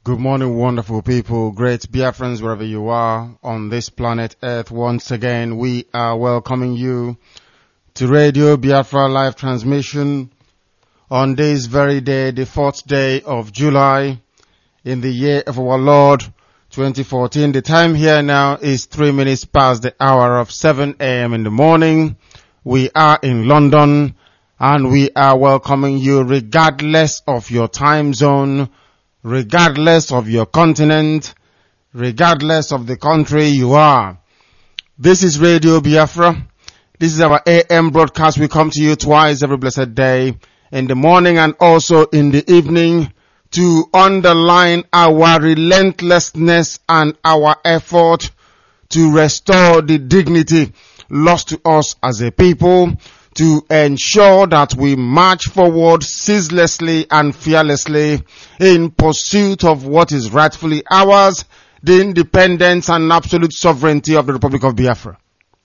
Good morning, wonderful people, great Biafrans, wherever you are on this planet Earth. Once again, we are welcoming you to Radio Biafra live transmission on this very day, the 4th day of July in the year of our Lord 2014. The time here now is 3 minutes past the hour of 7 a.m. in the morning. We are in London and we are welcoming you regardless of your time zone, regardless of your continent, regardless of the country you are. This is Radio Biafra. This is our AM broadcast. We come to you twice every blessed day, in the morning and also in the evening, to underline our relentlessness and our effort to restore the dignity lost to us as a people, to ensure that we march forward ceaselessly and fearlessly in pursuit of what is rightfully ours, the independence and absolute sovereignty of the Republic of Biafra.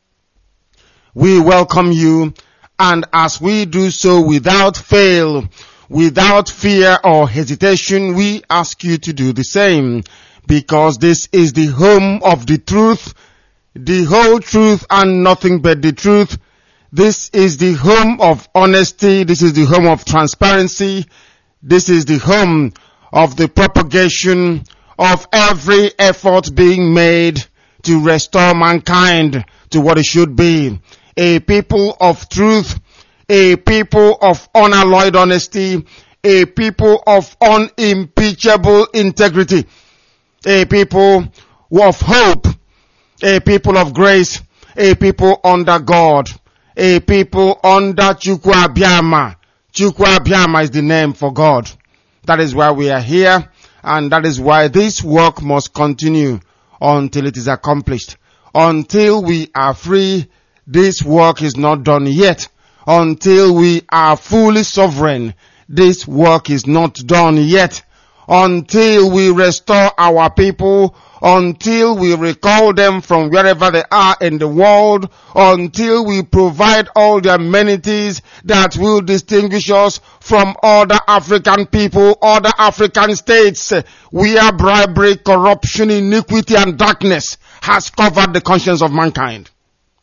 We welcome you, and as we do so without fail, without fear or hesitation, we ask you to do the same, because this is the home of the truth, the whole truth and nothing but the truth. This is the home of honesty. This is the home of transparency. This is the home of the propagation of every effort being made to restore mankind to what it should be. A people of truth, a people of unalloyed honesty, a people of unimpeachable integrity, a people of hope, a people of grace, a people under God, a people under Chukwu Abịama. Chukwu Abịama is the name for God. That is why we are here, and that is why this work must continue until it is accomplished. Until we are free, this work is not done yet. Until we are fully sovereign, this work is not done yet. Until we restore our people, until we recall them from wherever they are in the world, until we provide all the amenities that will distinguish us from other African people, other African states, where bribery, corruption, iniquity and darkness has covered the conscience of mankind.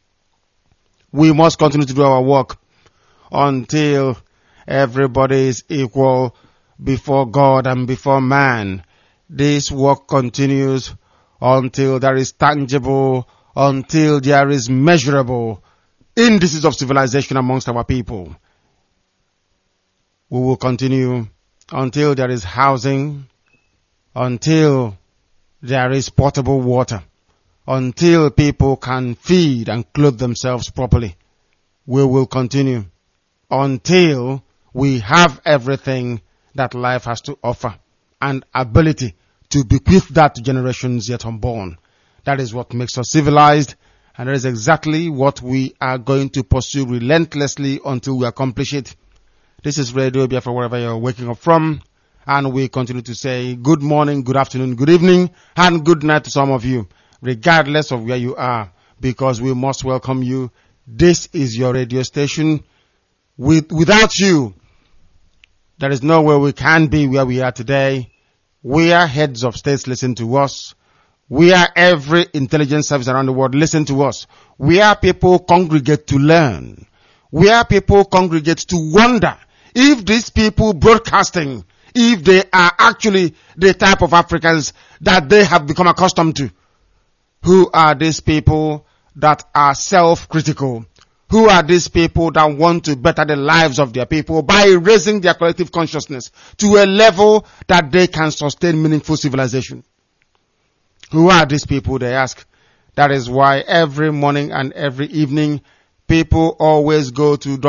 We must continue to do our work until everybody is equal before God and before man. This work continues until there is tangible, until there is measurable indices of civilization amongst our people. We will continue until there is housing, until there is potable water, until people can feed and clothe themselves properly. We will continue until we have everything that life has to offer and ability to bequeath that to generations yet unborn. That is what makes us civilized, and that is exactly what we are going to pursue relentlessly until we accomplish it. This is Radio Biafra, wherever you're waking up from, and we continue to say good morning, good afternoon, good evening, and good night to some of you, regardless of where you are, because we must welcome you. This is your radio station. Without you, there is no way we can be where we are today. Where heads of states listen to us, where every intelligence service around the world listen to us, where people congregate to learn, where people congregate to wonder if these people broadcasting, if they are actually the type of Africans that they have become accustomed to. Who are these people that are self-critical? Who are these people that want to better the lives of their people by raising their collective consciousness to a level that they can sustain meaningful civilization? Who are these people, they ask. That is why every morning and every evening, people always go to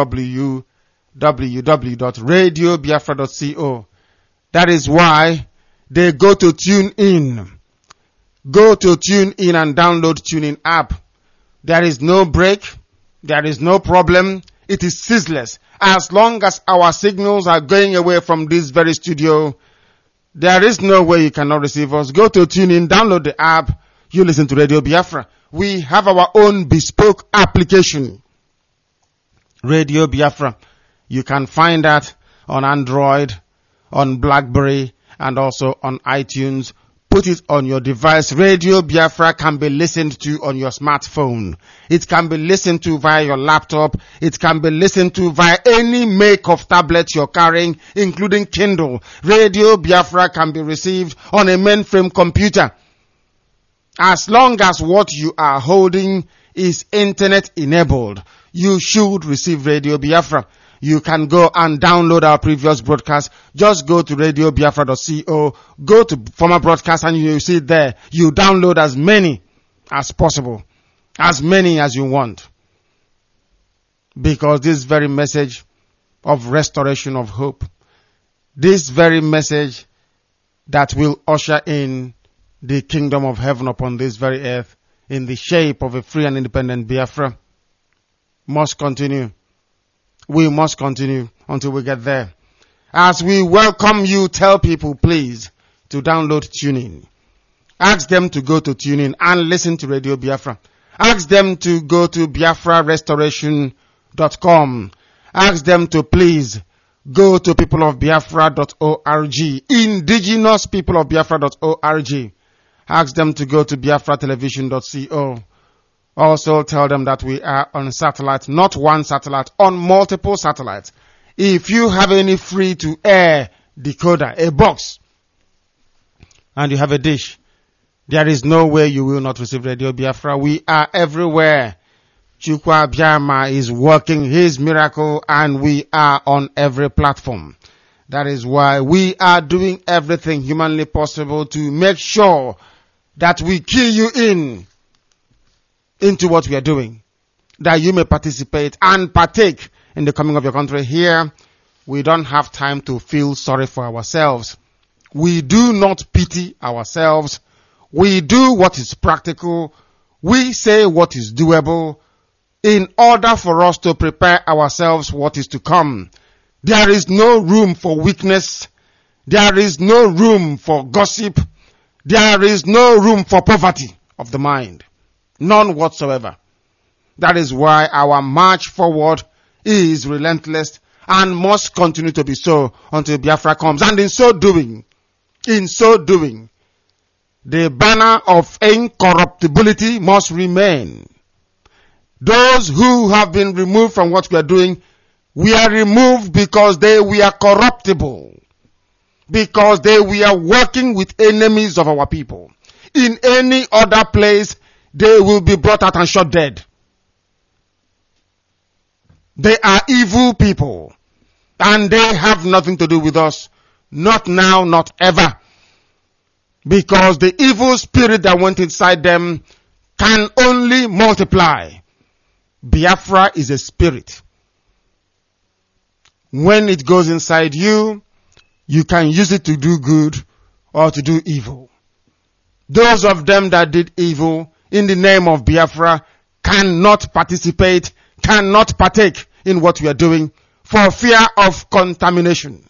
www.radiobiafra.co. That is why they go to tune in. Go to tune in and download TuneIn app. There is no break. There is no problem. It is ceaseless. As long as our signals are going away from this very studio, there is no way you cannot receive us. Go to TuneIn, download the app. You listen to Radio Biafra. We have our own bespoke application, Radio Biafra. You can find that on Android, on BlackBerry, and also on iTunes. Put it on your device. Radio Biafra can be listened to on your smartphone. It can be listened to via your laptop. It can be listened to via any make of tablet you're carrying, including Kindle. Radio Biafra can be received on a mainframe computer. As long as what you are holding is internet enabled, you should receive Radio Biafra. You can go and download our previous broadcast. Just go to radiobiafra.co, go to former broadcast, and you see it there. You download as many as possible, as many as you want. Because this very message of restoration of hope, this very message that will usher in the kingdom of heaven upon this very earth in the shape of a free and independent Biafra, must continue. We must continue until we get there. As we welcome you, tell people, please, to download TuneIn. Ask them to go to TuneIn and listen to Radio Biafra. Ask them to go to biafrarestoration.com. Ask them to please go to peopleofbiafra.org, indigenouspeopleofbiafra.org. Ask them to go to biafratelevision.co. Also tell them that we are on satellite, not one satellite, on multiple satellites. If you have any free-to-air decoder, a box, and you have a dish, there is no way you will not receive Radio Biafra. We are everywhere. Chukwa Biama is working his miracle, and we are on every platform. That is why we are doing everything humanly possible to make sure that we key you into what we are doing, that you may participate and partake in the coming of your country. Here, we don't have time to feel sorry for ourselves. We do not pity ourselves. We do what is practical. We say what is doable in order for us to prepare ourselves what is to come. There is no room for weakness. There is no room for gossip. There is no room for poverty of the mind. None whatsoever. That is why our march forward is relentless and must continue to be so until Biafra comes. And in so doing, the banner of incorruptibility must remain. Those who have been removed from what we are doing, we are removed because they were corruptible. Because they were working with enemies of our people. In any other place, they will be brought out and shot dead. They are evil people. And they have nothing to do with us. Not now, not ever. Because the evil spirit that went inside them can only multiply. Biafra is a spirit. When it goes inside you, you can use it to do good or to do evil. Those of them that did evil in the name of Biafra cannot participate, cannot partake in what we are doing for fear of contamination.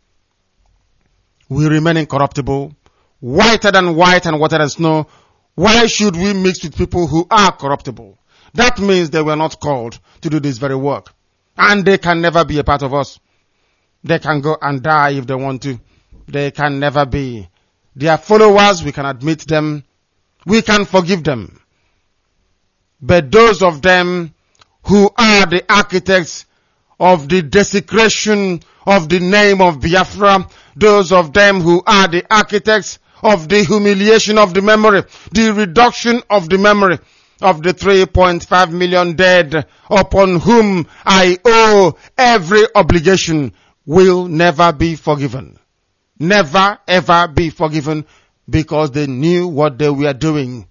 We remain incorruptible, whiter than white and whiter than snow. Why should we mix with people who are corruptible? That means they were not called to do this very work. And they can never be a part of us. They can go and die if they want to. They can never be. They are followers, we can admit them. We can forgive them. But those of them who are the architects of the desecration of the name of Biafra, those of them who are the architects of the humiliation of the memory, the reduction of the memory of the 3.5 million dead upon whom I owe every obligation, will never be forgiven. Never ever be forgiven because they knew what they were doing.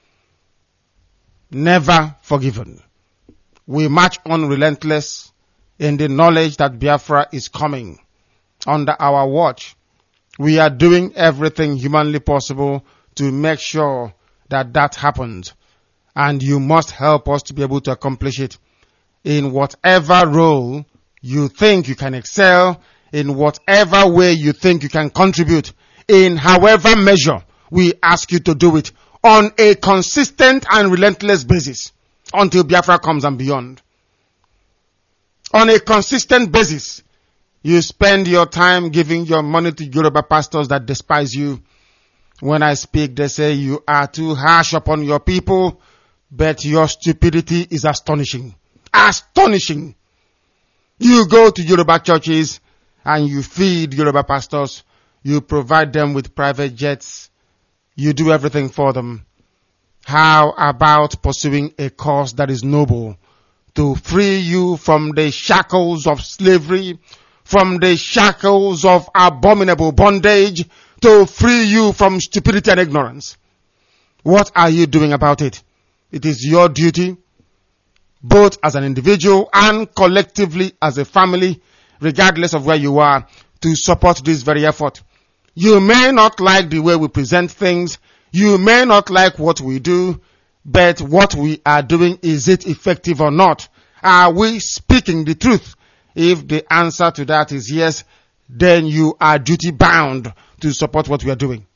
Never forgiven. We march on relentless in the knowledge that Biafra is coming under our watch. We are doing everything humanly possible to make sure that that happens. And you must help us to be able to accomplish it in whatever role you think you can excel, in whatever way you think you can contribute, in however measure we ask you to do it on a consistent and relentless basis until Biafra comes and beyond. On a consistent basis, You spend your time giving your money to Yoruba pastors that despise you. When I speak, they say you are too harsh upon your people, but your stupidity is astonishing. Astonishing! You go to Yoruba churches and you feed Yoruba pastors. You provide them with private jets. You do everything for them. How about pursuing a cause that is noble to free you from the shackles of slavery, from the shackles of abominable bondage, to free you from stupidity and ignorance? What are you doing about it? It is your duty, both as an individual and collectively as a family, regardless of where you are, to support this very effort. You may not like the way we present things. You may not like what we do, but what we are doing, is it effective or not? Are we speaking the truth? If the answer to that is yes, then you are duty bound to support what we are doing.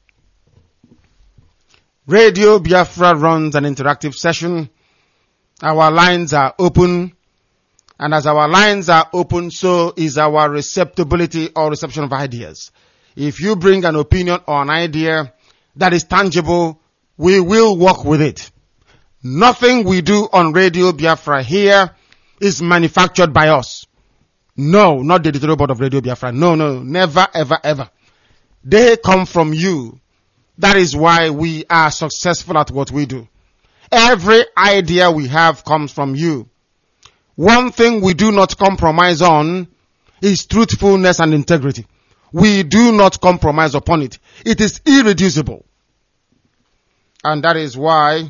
Radio Biafra runs an interactive session. Our lines are open. And as our lines are open, so is our receptibility or reception of ideas. If you bring an opinion or an idea that is tangible, we will work with it. Nothing we do on Radio Biafra here is manufactured by us. No, not the editorial board of Radio Biafra. No, never, ever, ever. They come from you. That is why we are successful at what we do. Every idea we have comes from you. One thing we do not compromise on is truthfulness and integrity. We do not compromise upon it. It is irreducible. And that is why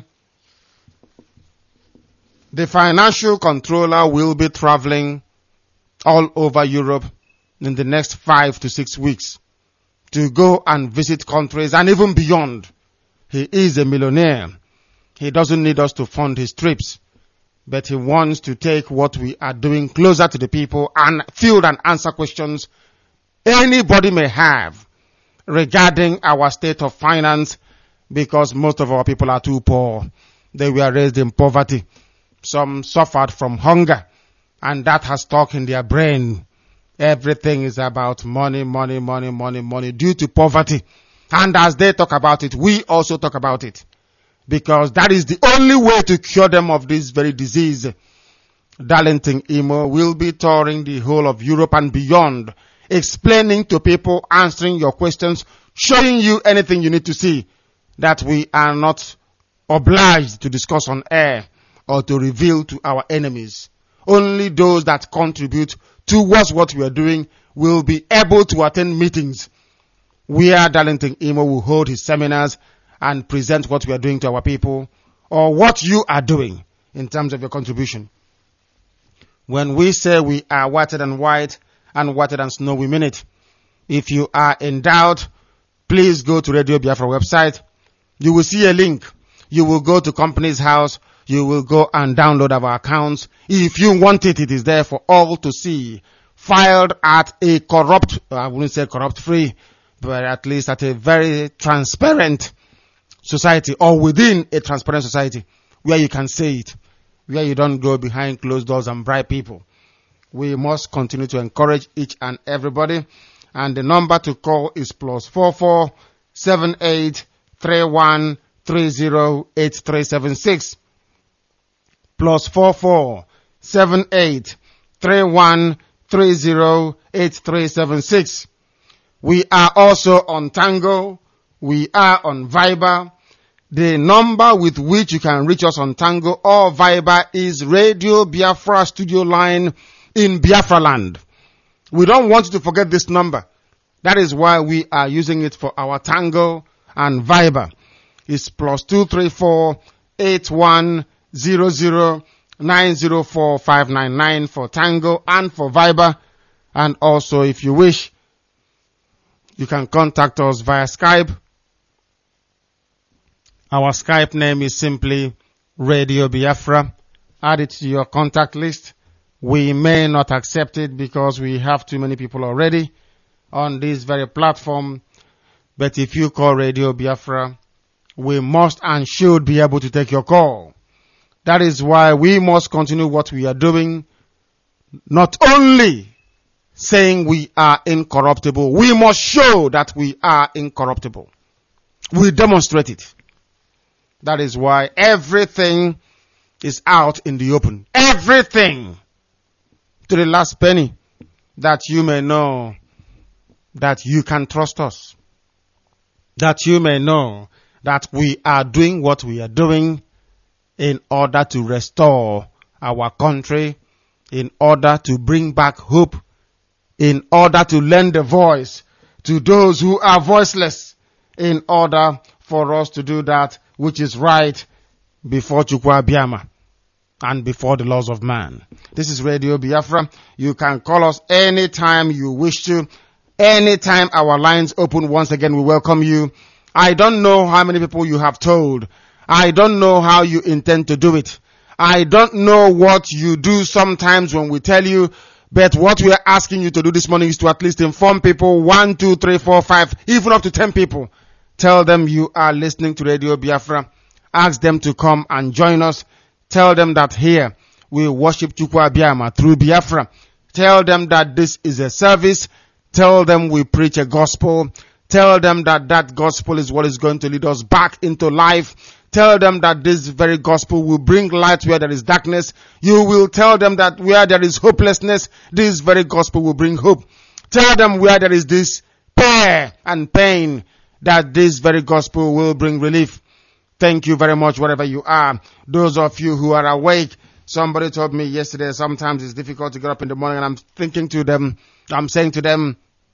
the financial controller will be traveling all over Europe in the next 5 to 6 weeks to go and visit countries and even beyond. He is a millionaire. He doesn't need us to fund his trips, but he wants to take what we are doing closer to the people and field and answer questions anybody may have regarding our state of finance, because most of our people are too poor. They were raised in poverty. Some suffered from hunger, and that has stuck in their brain. Everything is about money due to poverty. And as they talk about it, we also talk about it, because that is the only way to cure them of this very disease. Darlington Imo will be touring the whole of Europe and beyond, explaining to people, answering your questions, showing you anything you need to see that we are not obliged to discuss on air or to reveal to our enemies. Only those that contribute towards what we are doing will be able to attend meetings where Darlington Imo will hold his seminars and present what we are doing to our people, or what you are doing in terms of your contribution. When we say we are whiter than white and whiter than snow, we mean it. If you are in doubt, please go to Radio Biafra website. You will see a link. You will go to Company's House. You will go and download our accounts. If you want it, it is there for all to see. Filed at a corrupt, I wouldn't say corrupt free, but at least at a very transparent society, or within a transparent society, where you can say it, where you don't go behind closed doors and bribe people. We must continue to encourage each and everybody. And the number to call is +44 78 31 30 8376. +44 78 31 30 8376. We are also on Tango. We are on Viber. The number with which you can reach us on Tango or Viber is Radio Biafra studio line in Biafra land. We don't want you to forget this number. That is why we are using it for our Tango and Viber. It's +234 8100 904 599 for Tango and for Viber. And also, if you wish, you can contact us via Skype. Our Skype name is simply Radio Biafra. Add it to your contact list. We may not accept it because we have too many people already on this very platform. But if you call Radio Biafra, we must and should be able to take your call. That is why we must continue what we are doing, not only saying we are incorruptible. We must show that we are incorruptible. We demonstrate it. That is why everything is out in the open. Everything, to the last penny, that you may know that you can trust us. That you may know that we are doing what we are doing in order to restore our country, in order to bring back hope, in order to lend a voice to those who are voiceless, in order for us to do that which is right before Chukwu Abiyama and before the laws of man. This is Radio Biafra. You can call us anytime you wish to. Anytime our lines open, once again, we welcome you. I don't know how many people you have told. I don't know how you intend to do it. I don't know what you do sometimes when we tell you, but what we are asking you to do this morning is to at least inform people, 1, 2, 3, 4, 5, even up to 10 people. Tell them you are listening to Radio Biafra. Ask them to come and join us. Tell them that here we worship Chukwu Abiyama through Biafra. Tell them that this is a service. Tell them we preach a gospel. Tell them that that gospel is what is going to lead us back into life. Tell them that this very gospel will bring light where there is darkness. You will tell them that where there is hopelessness, this very gospel will bring hope. Tell them where there is despair and pain, that this very gospel will bring relief. Thank you very much wherever you are. Those of you who are awake, somebody told me yesterday sometimes it's difficult to get up in the morning, and I'm saying to them,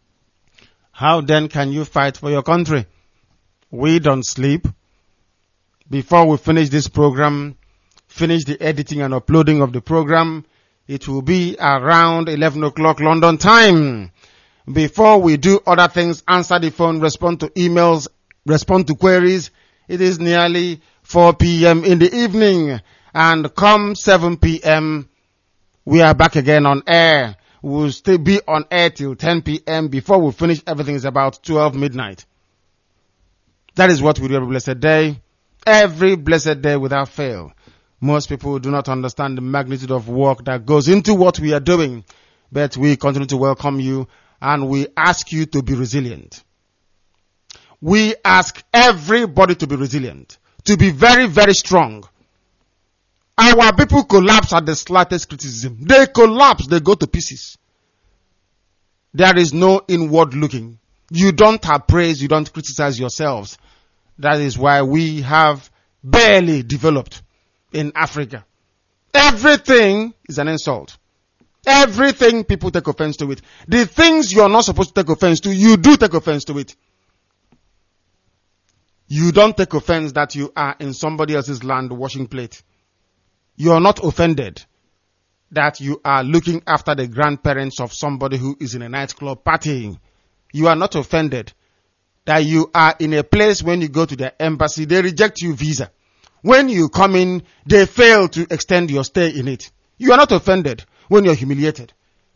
how then can you fight for your country? We don't sleep. Before we finish this program, finish the editing and uploading of the program, it will be around 11 o'clock London time. Before we do other things, answer the phone, respond to emails, respond to queries, it is nearly 4 p.m. in the evening. And come 7 p.m., we are back again on air. We'll still be on air till 10 p.m. Before we finish, everything is about 12 midnight. That is what we do every blessed day. Every blessed day without fail. Most people do not understand the magnitude of work that goes into what we are doing. But we continue to welcome you, and we ask you to be resilient. We ask everybody to be resilient, to be very, very strong. Our people collapse at the slightest criticism. They collapse, they go to pieces. There is no inward looking. You don't have praise, you don't criticize yourselves. That is why we have barely developed in Africa. Everything is an insult. Everything people take offense to it. The things you are not supposed to take offense to, you do take offense to it. You don't take offense that you are in somebody else's land washing plate. You are not offended that you are looking after the grandparents of somebody who is in a nightclub partying. You are not offended that you are in a place when you go to the embassy, they reject you visa. When you come in, they fail to extend your stay in it. You are not offended when you're humiliated.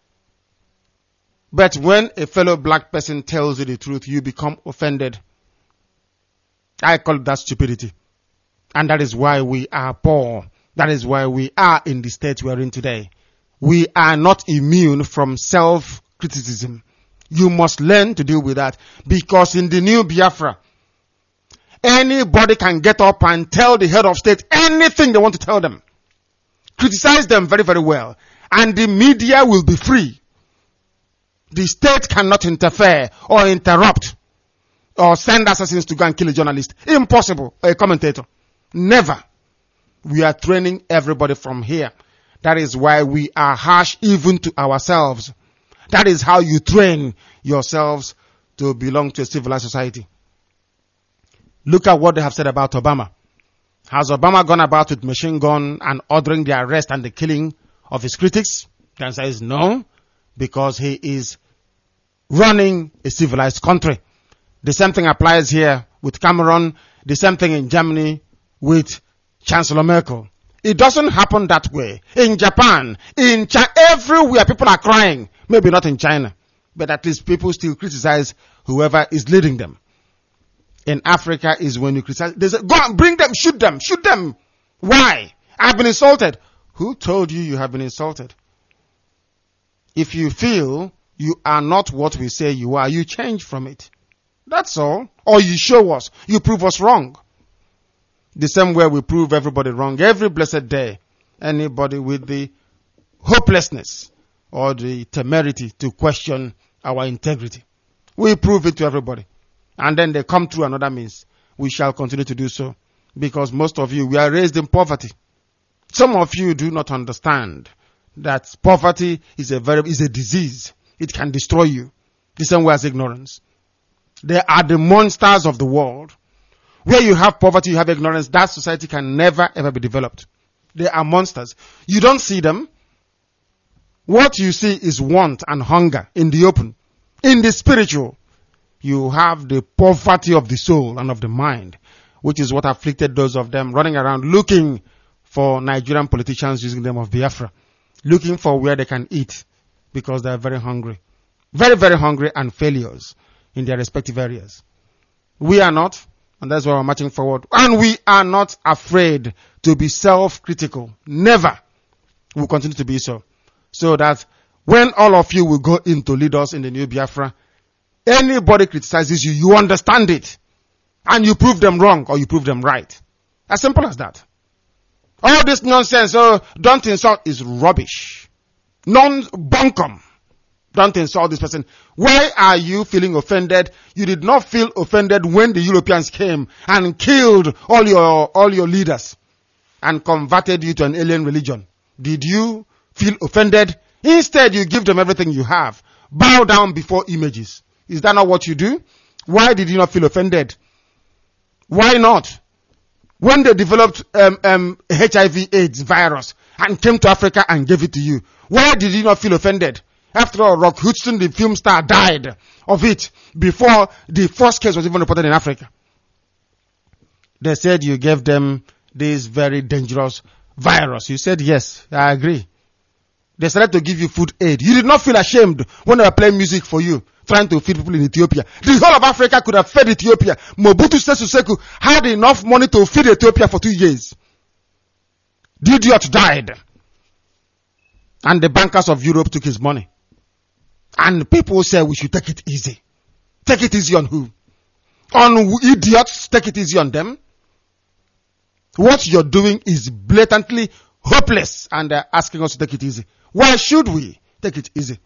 But when a fellow black person tells you the truth, you become offended. I call that stupidity. And that is why we are poor. That is why we are in the state we are in today. We are not immune from self-criticism. You must learn to deal with that, because in the new Biafra, anybody can get up and tell the head of state anything they want to tell them. Criticize them very, very well. And the media will be free. The state cannot interfere or interrupt or send assassins to go and kill a journalist. Impossible. Or a commentator. Never. We are training everybody from here. That is why we are harsh even to ourselves. That is how you train yourselves to belong to a civilized society. Look at what they have said about Obama. Has Obama gone about with machine gun and ordering the arrest and the killing of his critics? The answer is no, because he is running a civilized country. The same thing applies here with Cameron, the same thing in Germany with Chancellor Merkel. It doesn't happen that way. In Japan, in China, everywhere people are crying. Maybe not in China, but at least people still criticize whoever is leading them. In Africa is when you criticize, they say, go and bring them, shoot them, shoot them. Why? I've been insulted. Who told you you have been insulted? If you feel You are not what we say you are. You change from it. That's all. Or you show us. You prove us wrong. The same way we prove everybody wrong every blessed day. Anybody with the hopelessness or the temerity to question our integrity, we prove it to everybody. And then they come through another means. We shall continue to do so. Because most of you, we are raised in poverty. Some of you do not understand that poverty is a disease. It can destroy you. The same way as ignorance. They are the monsters of the world. Where you have poverty, you have ignorance, that society can never ever be developed. They are monsters. You don't see them. What you see is want and hunger in the open. In the spiritual, you have the poverty of the soul and of the mind, which is what afflicted those of them running around looking for Nigerian politicians using them of Biafra, looking for where they can eat because they are very hungry. Very, very hungry and failures in their respective areas. We are not, and that's why we're marching forward. And we are not afraid to be self-critical. Never. We'll continue to be so. So that when all of you will go in to lead us in the new Biafra, anybody criticizes you, you understand it. And you prove them wrong or you prove them right. As simple as that. All this nonsense, don't insult, is rubbish. Non-bunkum. Don't insult this person. Why are you feeling offended? You did not feel offended when the Europeans came and killed all your leaders and converted you to an alien religion. Did you feel offended? Instead, you give them everything you have. Bow down before images. Is that not what you do? Why did you not feel offended? Why not? When they developed HIV/AIDS virus and came to Africa and gave it to you, why did you not feel offended? After all, Rock Hudson, the film star, died of it before the first case was even reported in Africa. They said you gave them this very dangerous virus. You said, yes, I agree. They started to give you food aid. You did not feel ashamed when they were playing music for you, trying to feed people in Ethiopia. The whole of Africa could have fed Ethiopia. Mobutu Sese Seko had enough money to feed Ethiopia for 2 years. The idiot died. And the bankers of Europe took his money. And people say we should take it easy. Take it easy on who? On idiots, take it easy on them. What you're doing is blatantly hopeless and they're asking us to take it easy. Why should we take it easy?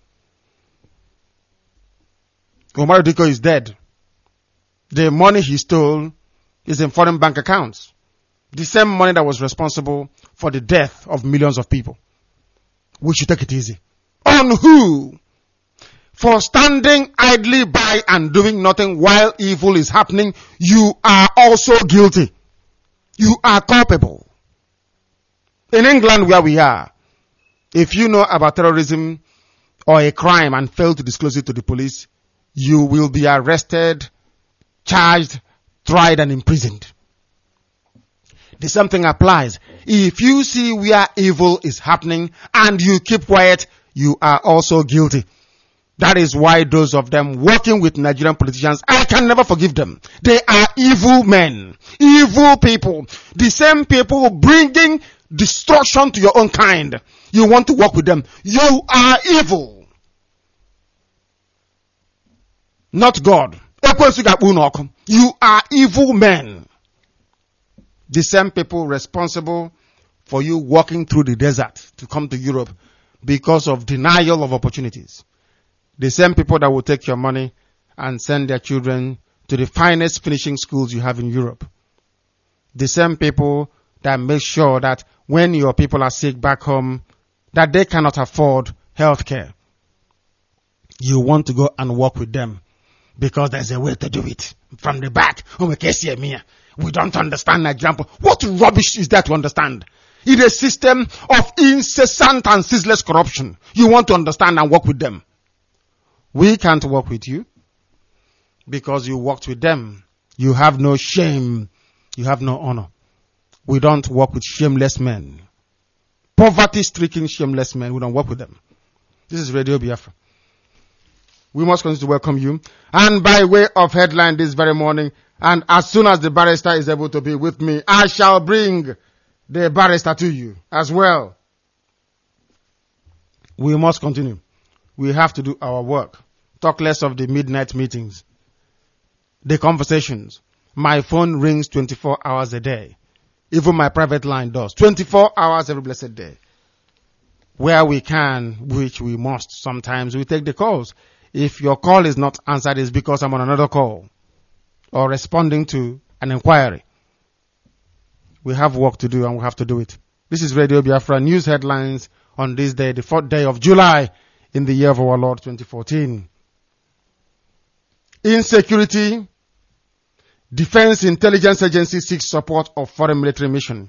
Omar Diko is dead. The money he stole is in foreign bank accounts. The same money that was responsible for the death of millions of people. We should take it easy. On who? For standing idly by and doing nothing while evil is happening, you are also guilty. You are culpable. In England where we are, if you know about terrorism or a crime and fail to disclose it to the police, you will be arrested, charged, tried and imprisoned. The same thing applies. If you see where evil is happening and you keep quiet, you are also guilty. That is why those of them working with Nigerian politicians, I can never forgive them. They are evil men, evil people, the same people bringing destruction to your own kind. You want to work with them. You are evil. Not God. You are evil men. The same people responsible for you walking through the desert to come to Europe because of denial of opportunities. The same people that will take your money and send their children to the finest finishing schools you have in Europe. The same people that make sure that when your people are sick back home, that they cannot afford health care. You want to go and work with them because there's a way to do it. From the back, we don't understand Nigerian. What rubbish is that to understand? It is a system of incessant and ceaseless corruption. You want to understand and work with them. We can't work with you because you worked with them. You have no shame. You have no honor. We don't work with shameless men. Poverty-stricken shameless men. We don't work with them. This is Radio Biafra. We must continue to welcome you. And by way of headline this very morning, and as soon as the barrister is able to be with me, I shall bring the barrister to you as well. We must continue. We have to do our work. Talk less of the midnight meetings, the conversations. My phone rings 24 hours a day. Even my private line does. 24 hours every blessed day. Where we can, which we must, sometimes we take the calls. If your call is not answered, it's because I'm on another call or responding to an inquiry. We have work to do and we have to do it. This is Radio Biafra news headlines on this day, the 4th day of July in the year of our Lord 2014. Insecurity. Defense Intelligence Agency seeks support of foreign military mission.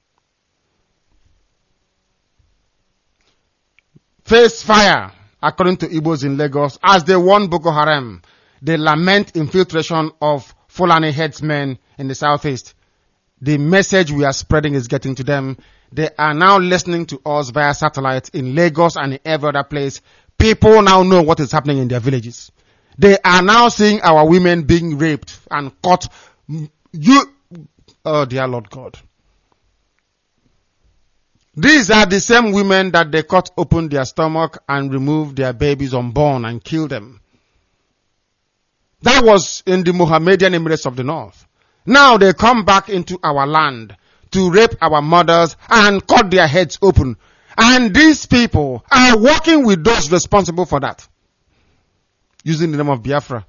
Face fire, according to Igbos in Lagos, as they warn Boko Haram. They lament infiltration of Fulani headsmen in the southeast. The message we are spreading is getting to them. They are now listening to us via satellite in Lagos and in every other place. People now know what is happening in their villages. They are now seeing our women being raped and caught. Oh dear Lord God. These are the same women that they cut open their stomach and removed their babies unborn and killed them. That was in the Mohammedan Emirates of the North. Now they come back into our land to rape our mothers and cut their heads open. And these people are working with those responsible for that, using the name of Biafra.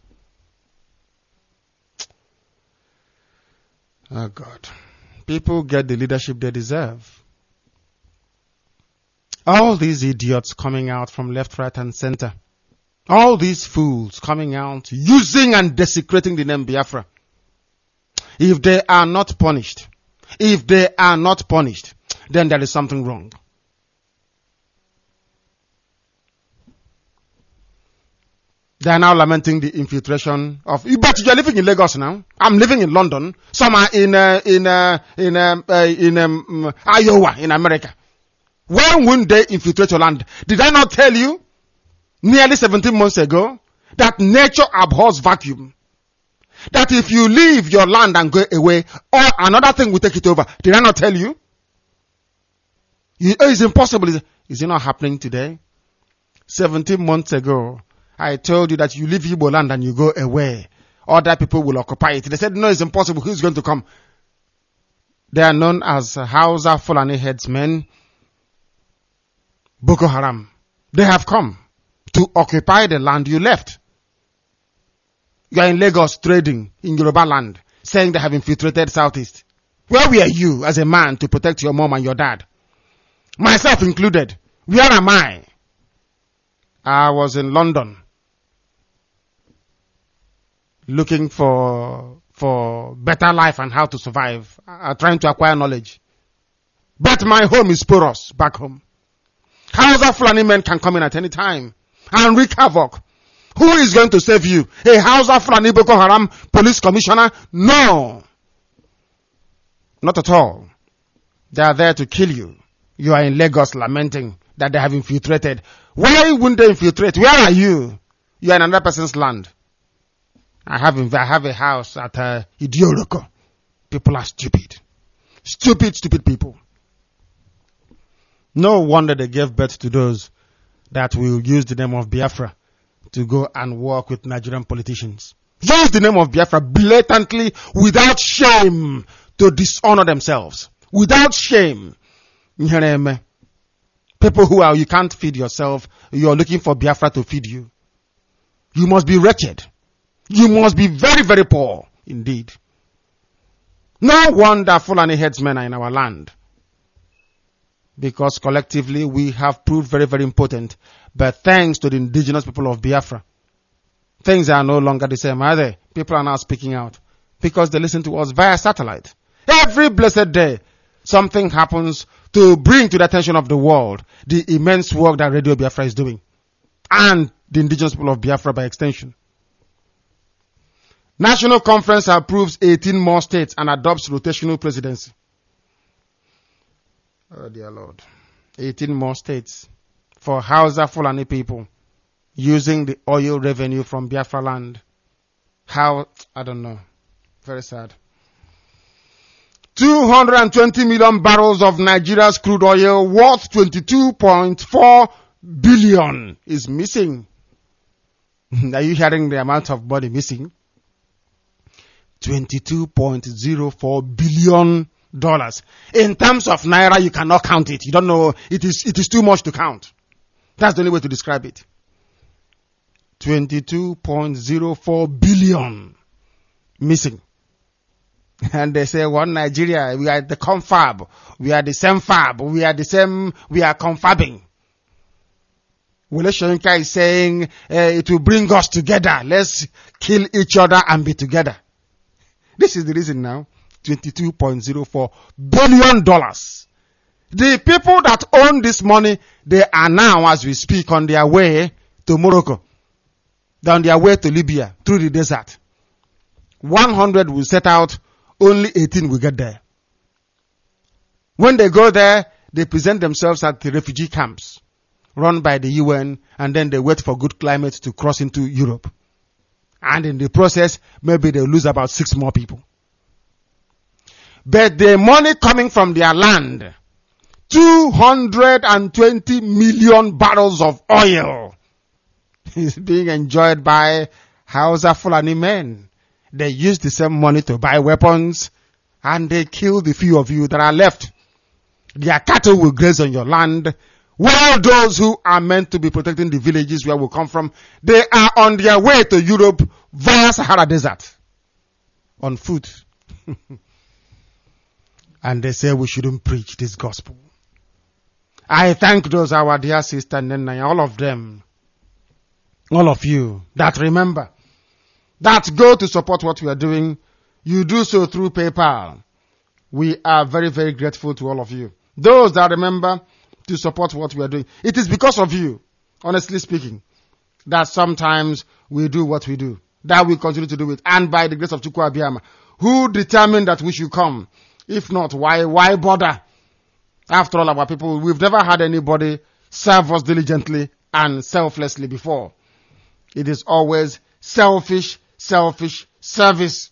Oh God. People get the leadership they deserve. All these idiots coming out from left, right, and center. All these fools coming out, using and desecrating the name Biafra. If they are not punished, then there is something wrong. They are now lamenting the infiltration of. But you are living in Lagos now. I'm living in London. Some are in Iowa in America. When won't they infiltrate your land? Did I not tell you nearly 17 months ago that nature abhors vacuum? That if you leave your land and go away, or another thing will take it over. Did I not tell you? It's impossible. Is it not happening today? 17 months ago, I told you that you leave Igbo land and you go away. Other people will occupy it. They said, no, it's impossible. Who's going to come? They are known as Hausa Fulani headsmen, Boko Haram. They have come to occupy the land you left. You are in Lagos trading in Yoruba land, saying they have infiltrated Southeast. Where were you as a man to protect your mom and your dad? Myself included. Where am I? I was in London looking for better life and how to survive, trying to acquire knowledge. But my home is porous back home. Hausa Fulani men can come in at any time and wreak havoc. Who is going to save you? A Hausa Fulani Boko Haram police commissioner? No. Not at all. They are there to kill you. You are in Lagos lamenting that they have infiltrated. Why wouldn't they infiltrate? Where are you? You are in another person's land. I have a house at Idioroko. People are stupid. Stupid people. No wonder they gave birth to those that will use the name of Biafra to go and work with Nigerian politicians. Use the name of Biafra blatantly, without shame, to dishonor themselves. Without shame. People who you can't feed yourself, you're looking for Biafra to feed you. You must be wretched. You must be very, very poor indeed. No wonder Fulani headsmen are in our land. Because collectively we have proved very, very important. But thanks to the indigenous people of Biafra, things are no longer the same, are they? People are now speaking out. Because they listen to us via satellite. Every blessed day, something happens to bring to the attention of the world the immense work that Radio Biafra is doing. And the indigenous people of Biafra by extension. National Conference approves 18 more states and adopts rotational presidency. Oh dear Lord. 18 more states for Hausa Fulani people using the oil revenue from Biafra land. How? I don't know. Very sad. 220 million barrels of Nigeria's crude oil worth $22.4 billion is missing. Are you hearing the amount of money missing? $22.04 billion. In terms of naira, you cannot count it. You don't know. It is too much to count. That's the only way to describe it. 22.04 billion missing. And they say, one Nigeria, we are the confab. We are the same fab. We are confabbing. Wole Soyinka is saying, it will bring us together. Let's kill each other and be together. This is the reason now. $22.04 billion. The people that own this money, they are now, as we speak, on their way to Morocco. They're on their way to Libya through the desert. 100 will set out, only 18 will get there. When they go there, they present themselves at the refugee camps run by the UN, and then they wait for good climate to cross into Europe. And in the process, maybe they'll lose about 6 more people. But the money coming from their land, 220 million barrels of oil, is being enjoyed by Hausa Fulani men. They use the same money to buy weapons, and they kill the few of you that are left. Their cattle will graze on your land, while those who are meant to be protecting the villages where we come from, they are on their way to Europe via Sahara Desert on foot. And they say we shouldn't preach this gospel. I thank those, our dear sister Nena, all of them, all of you that remember, that go to support what we are doing. You do so through PayPal. We are very, very grateful to all of you. Those that remember to support what we are doing. It is because of you, honestly speaking, that sometimes we do what we do. That we continue to do it. And by the grace of Chukwu Abiyama, who determined that we should come. If not, why bother? After all, our people, we've never had anybody serve us diligently and selflessly before. It is always selfish service.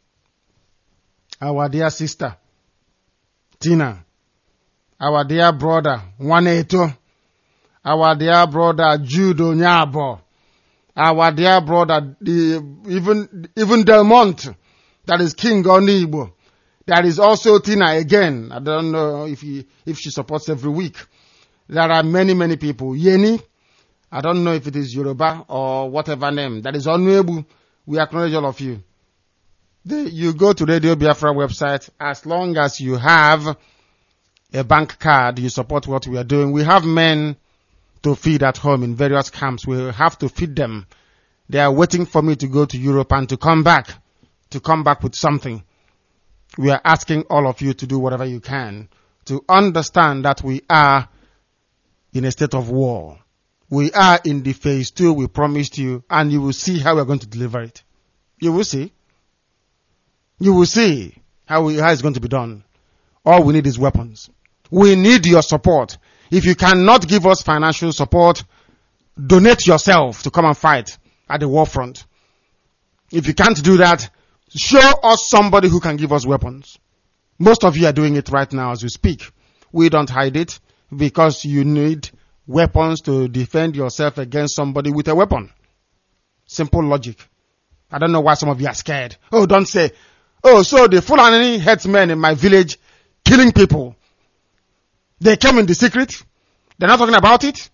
Our dear sister, Tina, our dear brother, Waneto, our dear brother, Jude Onyabo, our dear brother, even Delmont, that is King Onibo. There is also Tina again. I don't know if she supports every week. There are many people. Yeni, I don't know if it is Yoruba or whatever name. That is Onwebu. We acknowledge all of you. You go to Radio Biafra website. As long as you have a bank card, you support what we are doing. We have men to feed at home in various camps. We have to feed them. They are waiting for me to go to Europe and to come back with something. We are asking all of you to do whatever you can to understand that we are in a state of war. We are in the phase 2 we promised you, and you will see how we are going to deliver it. You will see. You will see how it's going to be done. All we need is weapons. We need your support. If you cannot give us financial support, donate yourself to come and fight at the war front. If you can't do that, show us somebody who can give us weapons. Most of you are doing it right now as we speak. We don't hide it because you need weapons to defend yourself against somebody with a weapon. Simple logic. I don't know why some of you are scared. Oh, don't say, oh, so the Fulani headsmen in my village killing people. They came in the secret. They're not talking about it.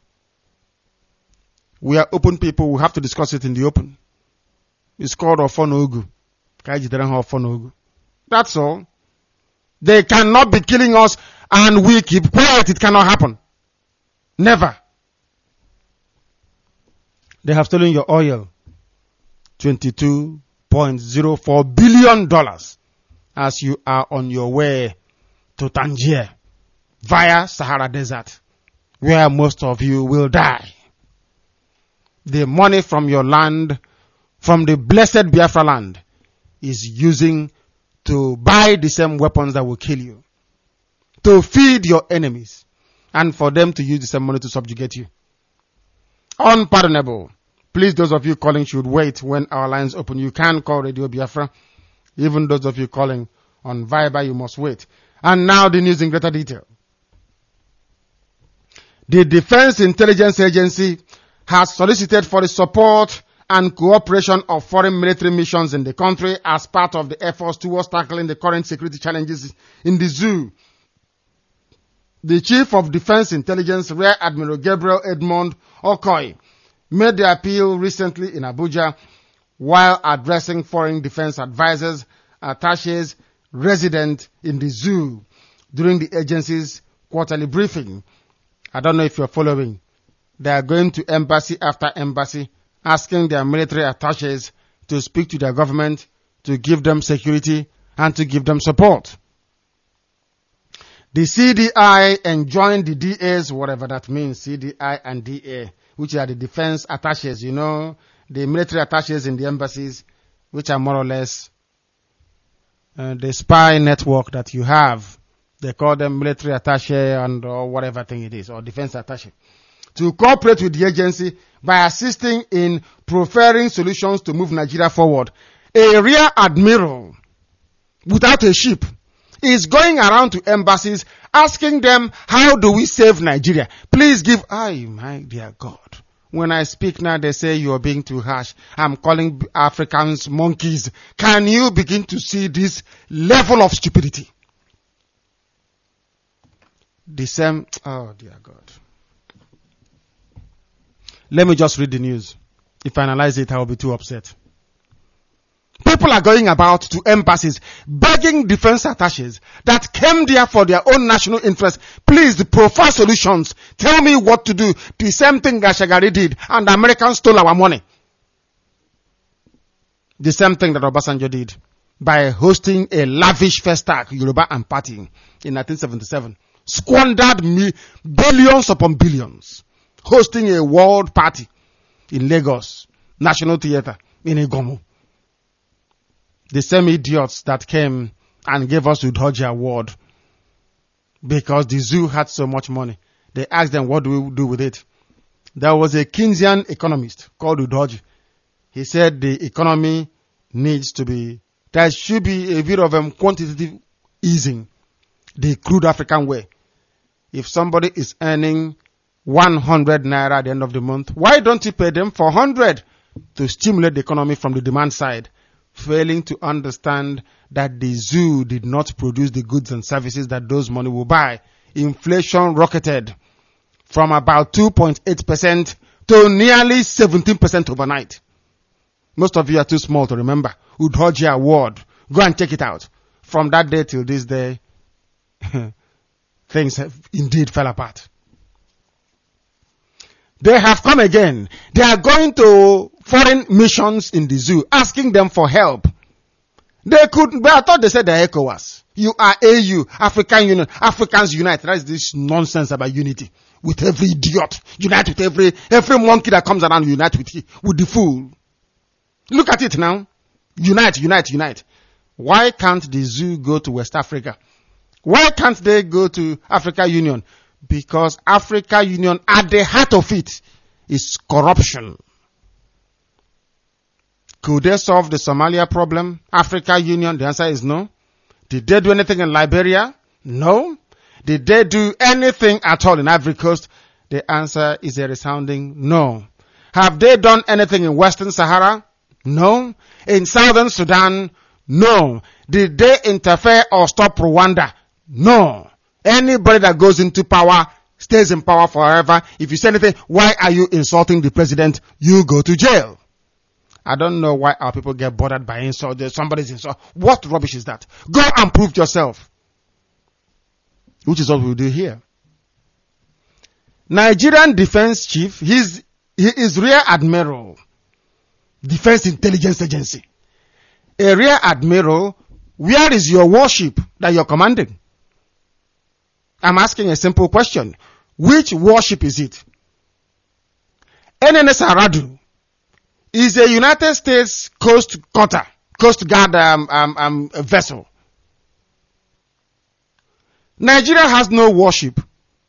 We are open people. We have to discuss it in the open. It's called Ofonogu. That's all. They cannot be killing us and we keep quiet. It cannot happen. Never. They have stolen your oil. $22.04 billion as you are on your way to Tangier via Sahara Desert, where most of you will die. The money from your land, from the blessed Biafra land, is using to buy the same weapons that will kill you, to feed your enemies, and for them to use the same money to subjugate you. Unpardonable. Please, those of you calling should wait when our lines open. You can call Radio Biafra. Even those of you calling on Viber, you must wait. And now the news in greater detail. The Defense Intelligence Agency has solicited for the support and cooperation of foreign military missions in the country as part of the efforts towards tackling the current security challenges in the zoo. The Chief of Defense Intelligence, Rear Admiral Gabriel Edmond Okoye, made the appeal recently in Abuja while addressing foreign defense advisors, attachés, resident in the zoo during the agency's quarterly briefing. I don't know if you're following. They are going to embassy after embassy, asking their military attachés to speak to their government, to give them security, and to give them support. The CDI enjoined the DAs, whatever that means, CDI and DA, which are the defense attachés, the military attachés in the embassies, which are more or less the spy network that you have. They call them military attaché or whatever thing it is, or defense attaché, to cooperate with the agency by assisting in proffering solutions to move Nigeria forward. A rear admiral without a ship is going around to embassies asking them, how do we save Nigeria? Please give, my dear God. When I speak now, they say you are being too harsh. I'm calling Africans monkeys. Can you begin to see this level of stupidity? The same, oh dear God. Let me just read the news. If I analyze it, I will be too upset. People are going about to embassies begging defense attachés that came there for their own national interest. Please profile solutions. Tell me what to do. The same thing that Shagari did, and the Americans stole our money. The same thing that Obasanjo did by hosting a lavish festac, Yoruba and Party, in 1977. Squandered billions upon billions, hosting a world party in Lagos, National Theatre, in Igomu. The same idiots that came and gave us Udoji Award because the zoo had so much money. They asked them, what do we do with it? There was a Keynesian economist called Udoji. He said the economy needs to be, there should be a bit of quantitative easing, the crude African way. If somebody is earning 100 naira at the end of the month, why don't you pay them 400 to stimulate the economy from the demand side? Failing to understand that the zoo did not produce the goods and services that those money will buy. Inflation rocketed from about 2.8% to nearly 17% overnight. Most of you are too small to remember. Udoji Award. Go and check it out. From that day till this day, things have indeed fell apart. They have come again. They are going to foreign missions in the zoo, asking them for help. They could, but I thought they said they're ECOWAS. You are AU, African Union, Africans Unite. That's this nonsense about unity. With every idiot. Unite with every monkey that comes around, unite with the fool. Look at it now. Unite, unite, unite. Why can't the zoo go to West Africa? Why can't they go to African Union? Because Africa Union, at the heart of it, is corruption. Could they solve the Somalia problem? Africa Union, the answer is no. Did they do anything in Liberia? No. Did they do anything at all in Ivory Coast? The answer is a resounding no. Have they done anything in Western Sahara? No. In Southern Sudan? No. Did they interfere or stop Rwanda? No. Anybody that goes into power stays in power forever. If you say anything, why are you insulting the president? You go to jail. I don't know why our people get bothered by insult. Somebody's insult. What rubbish is that? Go and prove yourself. Which is what we do here. Nigerian defense chief, he is Rear Admiral, Defense Intelligence Agency. A Rear Admiral, where is your warship that you're commanding? I'm asking a simple question. Which warship is it? NNS Aradu is a United States Coast Guard vessel. Nigeria has no warship.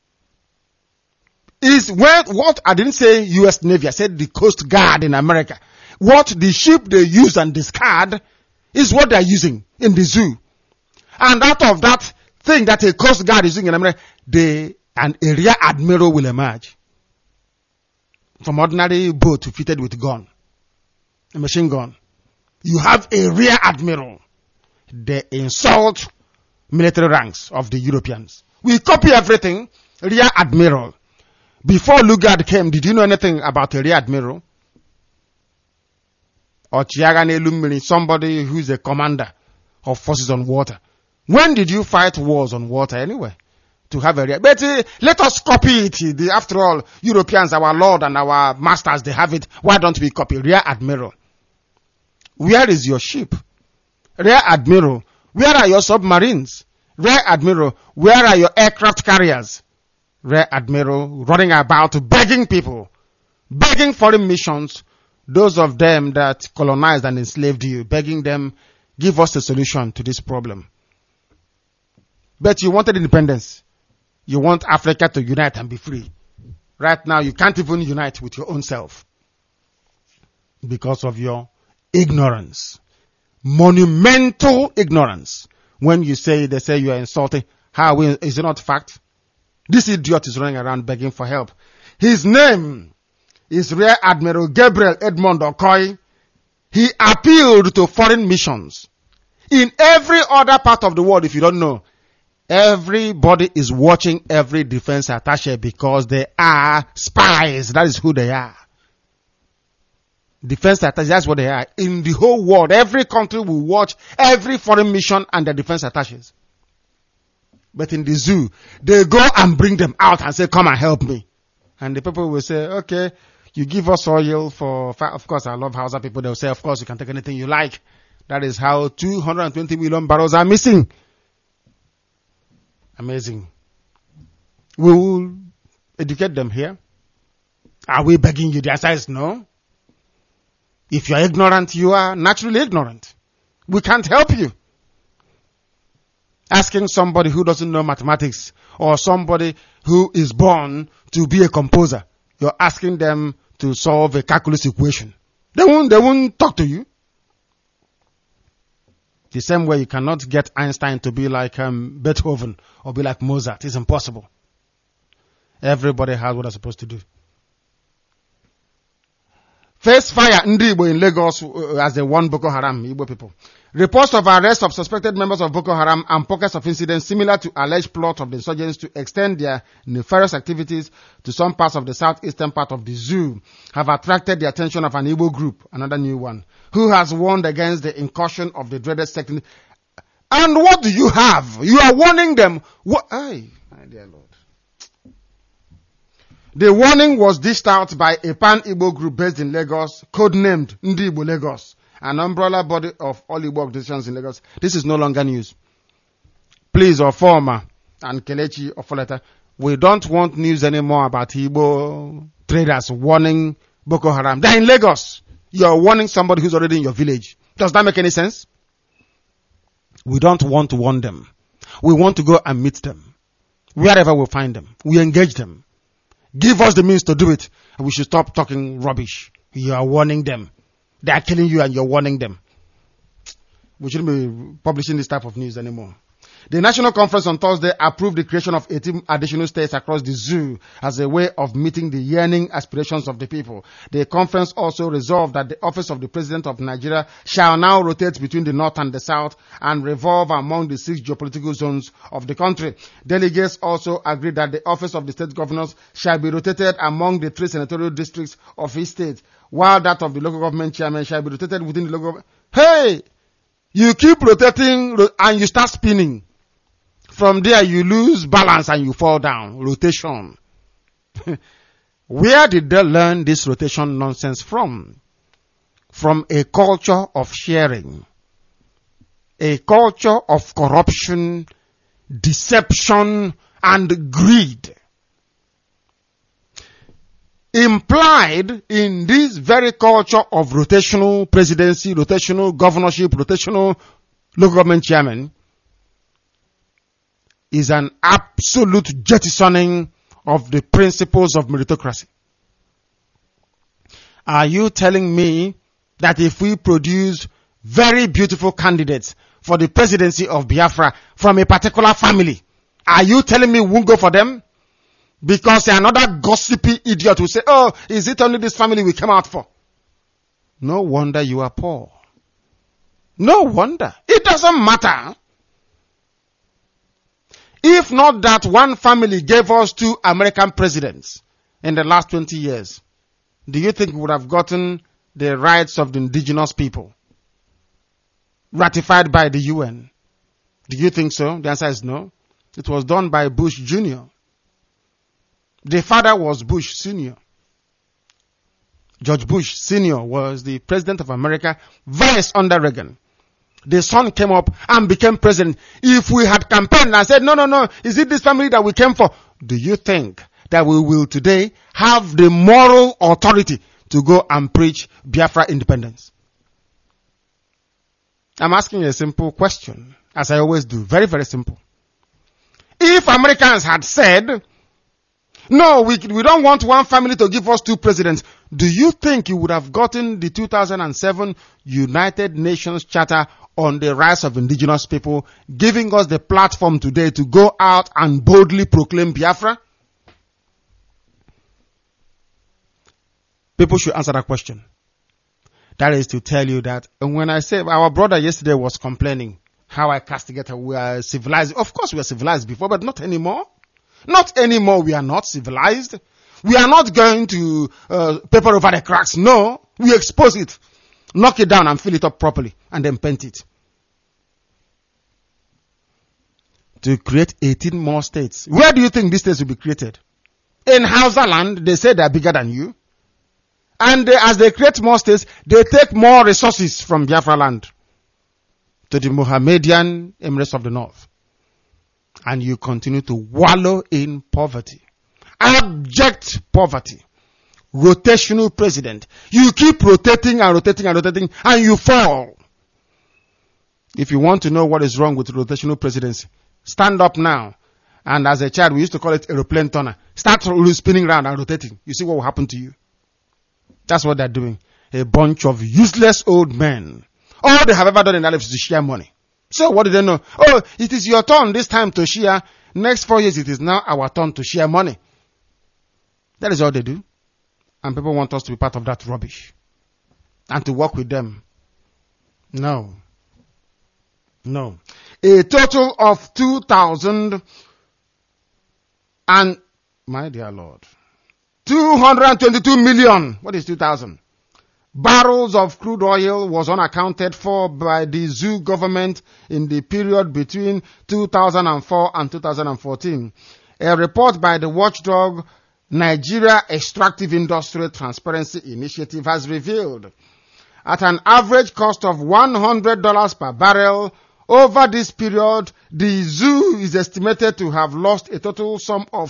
What I didn't say US Navy, I said the Coast Guard in America. What the ship they use and discard is what they're using in the zoo. And out of that thing that a Coast Guard is using in America, they and a rear admiral will emerge from ordinary boat fitted with gun, a machine gun. You have a rear admiral. They insult military ranks of the Europeans. We copy everything. Rear admiral. Before Lugard came, did you know anything about a rear admiral? Or Chiagane Lumini, somebody who's a commander of forces on water. When did you fight wars on water anyway? To have a rear. But let us copy it. After all, Europeans, our lord and our masters, they have it. Why don't we copy? Rear admiral. Where is your ship? Rear admiral. Where are your submarines? Rear admiral. Where are your aircraft carriers? Rear admiral running about begging people, begging foreign missions, those of them that colonized and enslaved you, begging them, give us a solution to this problem. But you wanted independence. You want Africa to unite and be free. Right now, you can't even unite with your own self because of your ignorance. Monumental ignorance. When you say, they say you are insulting. How is it not fact? This idiot is running around begging for help. His name is Rear Admiral Gabriel Edmond Okoye. He appealed to foreign missions. In every other part of the world, if you don't know, everybody is watching every defense attaché because they are spies. That is who they are. Defense attaché, that's what they are. In the whole world, every country will watch every foreign mission and their defense attaches. But in the zoo, they go and bring them out and say, come and help me. And the people will say, okay, you give us oil for, of course, I love Hausa people. They'll say, of course, you can take anything you like. That is how 220 million barrels are missing. Amazing. We will educate them here. Are we begging you? The answer is no. If you are ignorant, you are naturally ignorant. We can't help you. Asking somebody who doesn't know mathematics or somebody who is born to be a composer, you're asking them to solve a calculus equation. They won't talk to you. The same way you cannot get Einstein to be like Beethoven or be like Mozart. It's impossible. Everybody has what they're supposed to do. Face fire Ndi Igbo in Lagos as they warn Boko Haram, Igbo people. Reports of arrests of suspected members of Boko Haram and pockets of incidents similar to alleged plot of the insurgents to extend their nefarious activities to some parts of the southeastern part of the zoo have attracted the attention of an Igbo group, another new one, who has warned against the incursion of the dreaded sect. And what do you have? You are warning them. What? Ay, my dear Lord. The warning was dished out by a pan-Igbo group based in Lagos, codenamed Ndi Igbo Lagos, an umbrella body of all Igbo organizations in Lagos. This is no longer news. Please, Ofoma and Kelechi Ofoleta, we don't want news anymore about Igbo traders warning Boko Haram. They're in Lagos. You're warning somebody who's already in your village. Does that make any sense? We don't want to warn them. We want to go and meet them. Wherever we find them, we engage them. Give us the means to do it. And we should stop talking rubbish. You are warning them. They are killing you and you're warning them. We shouldn't be publishing this type of news anymore. The National Conference on Thursday approved the creation of 18 additional states across the zoo as a way of meeting the yearning aspirations of the people. The conference also resolved that the office of the President of Nigeria shall now rotate between the North and the South and revolve among the 6 geopolitical zones of the country. Delegates also agreed that the office of the state governors shall be rotated among the 3 senatorial districts of each state, while that of the local government chairman shall be rotated within the local government. Hey! You keep rotating and you start spinning. From there, you lose balance and you fall down. Rotation. Where did they learn this rotation nonsense from? From a culture of sharing. A culture of corruption, deception, and greed. Implied in this very culture of rotational presidency, rotational governorship, rotational local government chairman, is an absolute jettisoning of the principles of meritocracy. Are you telling me that if we produce very beautiful candidates for the presidency of Biafra from a particular family, are you telling me we won't go for them? Because another gossipy idiot will say, oh, is it only this family we came out for? No wonder you are poor. No wonder. It doesn't matter. If not that one family gave us 2 American presidents in the last 20 years, do you think we would have gotten the rights of the indigenous people ratified by the UN? Do you think so? The answer is no. It was done by Bush Jr. The father was Bush Sr. George Bush Sr. was the president of America, vice under Reagan. The son came up and became president. If we had campaigned and said, no, is it this family that we came for? Do you think that we will today have the moral authority to go and preach Biafra independence? I'm asking a simple question, as I always do. Very, very simple. If Americans had said, no, we don't want one family to give us 2 presidents, do you think you would have gotten the 2007 United Nations Charter on the rights of indigenous people, giving us the platform today to go out and boldly proclaim Biafra? People should answer that question. That is to tell you that when I say our brother yesterday was complaining how I castigate we are civilized. Of course we are civilized before, but not anymore. Not anymore. We are not civilized. We are not going to paper over the cracks. No, we expose it, knock it down and fill it up properly and then paint it. To create 18 more states. Where do you think these states will be created? In Hausa land, they say they are bigger than you. And as they create more states, they take more resources from Biafra land to the Mohammedan Emirates of the North. And you continue to wallow in poverty. Abject poverty. Rotational president. You keep rotating and rotating and rotating and you fall. If you want to know what is wrong with rotational presidency, stand up now. And as a child, we used to call it aeroplane turner. Start spinning around and rotating. You see what will happen to you. That's what they're doing. A bunch of useless old men. All they have ever done in their life is to share money. So what do they know? Oh, it is your turn this time to share. Next 4 years, it is now our turn to share money. That is all they do. And people want us to be part of that rubbish. And to work with them. No. No. A total of 2,000 and, my dear Lord, 222 million. What is 2,000? Barrels of crude oil was unaccounted for by the zoo government in the period between 2004 and 2014. A report by the watchdog Nigeria Extractive Industry Transparency Initiative has revealed at an average cost of $100 per barrel over this period, the zoo is estimated to have lost a total sum of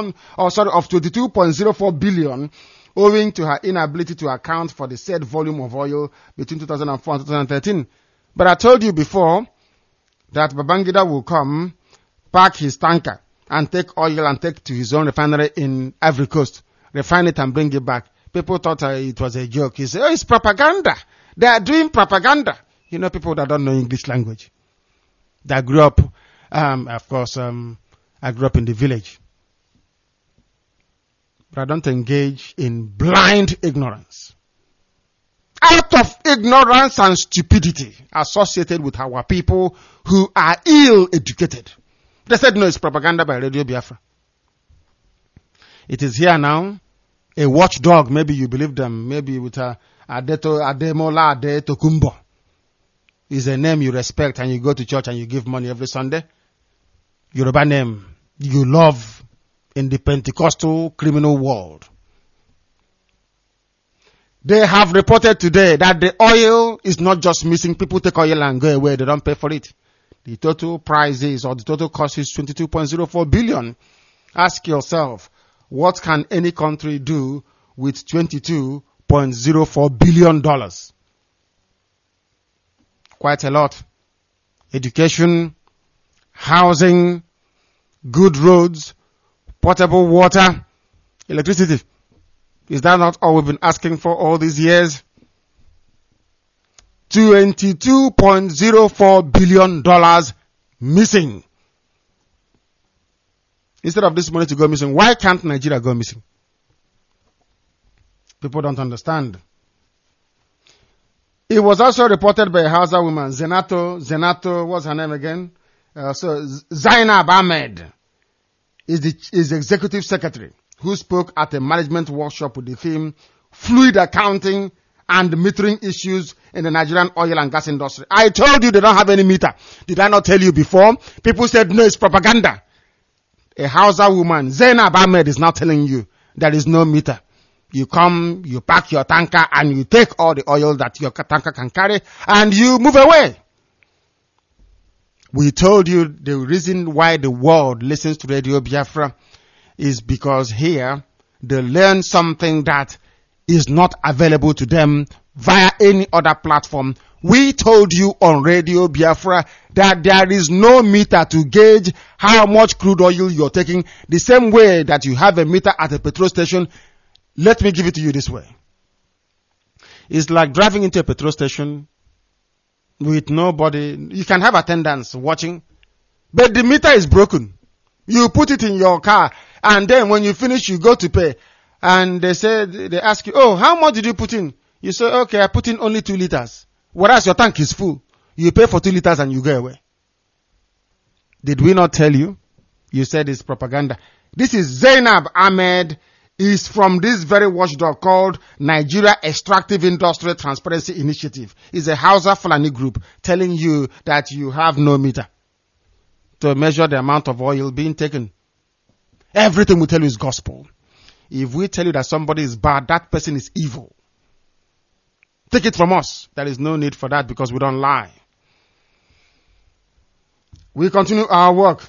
22.04 billion owing to her inability to account for the said volume of oil between 2004 and 2013. But I told you before that Babangida will come, park his tanker, and take oil and take to his own refinery in Ivory Coast, refine it and bring it back. People thought it was a joke. He said, oh, it's propaganda. They are doing propaganda. You know, people that don't know English language. That grew up, I grew up in the village. But I don't engage in blind ignorance. Out of ignorance and stupidity associated with our people who are ill-educated. They said, no, it's propaganda by Radio Biafra. It is here now. A watchdog, maybe you believe them, maybe with Ademola Ade Tokumbo. Is a name you respect and you go to church and you give money every Sunday. Yoruba name you love in the Pentecostal criminal world. They have reported today that the oil is not just missing. People take oil and go away. They don't pay for it. The total price is, or the total cost is 22.04 billion. Ask yourself, what can any country do with $22.04 billion? Quite a lot. Education, housing, good roads, potable water, electricity. Is that not all we've been asking for all these years? $22.04 billion missing. instead of this money to go missing, why can't Nigeria go missing? People don't understand. It was also reported by a Hausa woman, Zenato, what's her name again? Zainab Ahmed is the executive secretary who spoke at a management workshop with the theme Fluid Accounting and Metering Issues in the Nigerian Oil and Gas Industry. I told you they don't have any meter. Did I not tell you before? People said, no, it's propaganda. A Hausa woman, Zainab Ahmed, is now telling you there is no meter. You come, you pack your tanker, and you take all the oil that your tanker can carry, and you move away. We told you the reason why the world listens to Radio Biafra is because here they learn something that is not available to them via any other platform. We told you on Radio Biafra that there is no meter to gauge how much crude oil you're taking, the same way that you have a meter at a petrol station. Let me give it to you this way. It's like driving into a petrol station with nobody. You can have attendants watching, but the meter is broken. You put it in your car, and then when you finish, you go to pay. And they ask you, oh, how much did you put in? You say, okay, I put in only 2 liters. Whereas your tank is full. You pay for 2 liters and you go away. Did we not tell you? You said it's propaganda. This is Zainab Ahmed, is from this very watchdog called Nigeria Extractive Industry Transparency Initiative. It's a Hausa Fulani group telling you that you have no meter to measure the amount of oil being taken. Everything we tell you is gospel. If we tell you that somebody is bad, that person is evil. Take it from us. There is no need for that because we don't lie. We continue our work.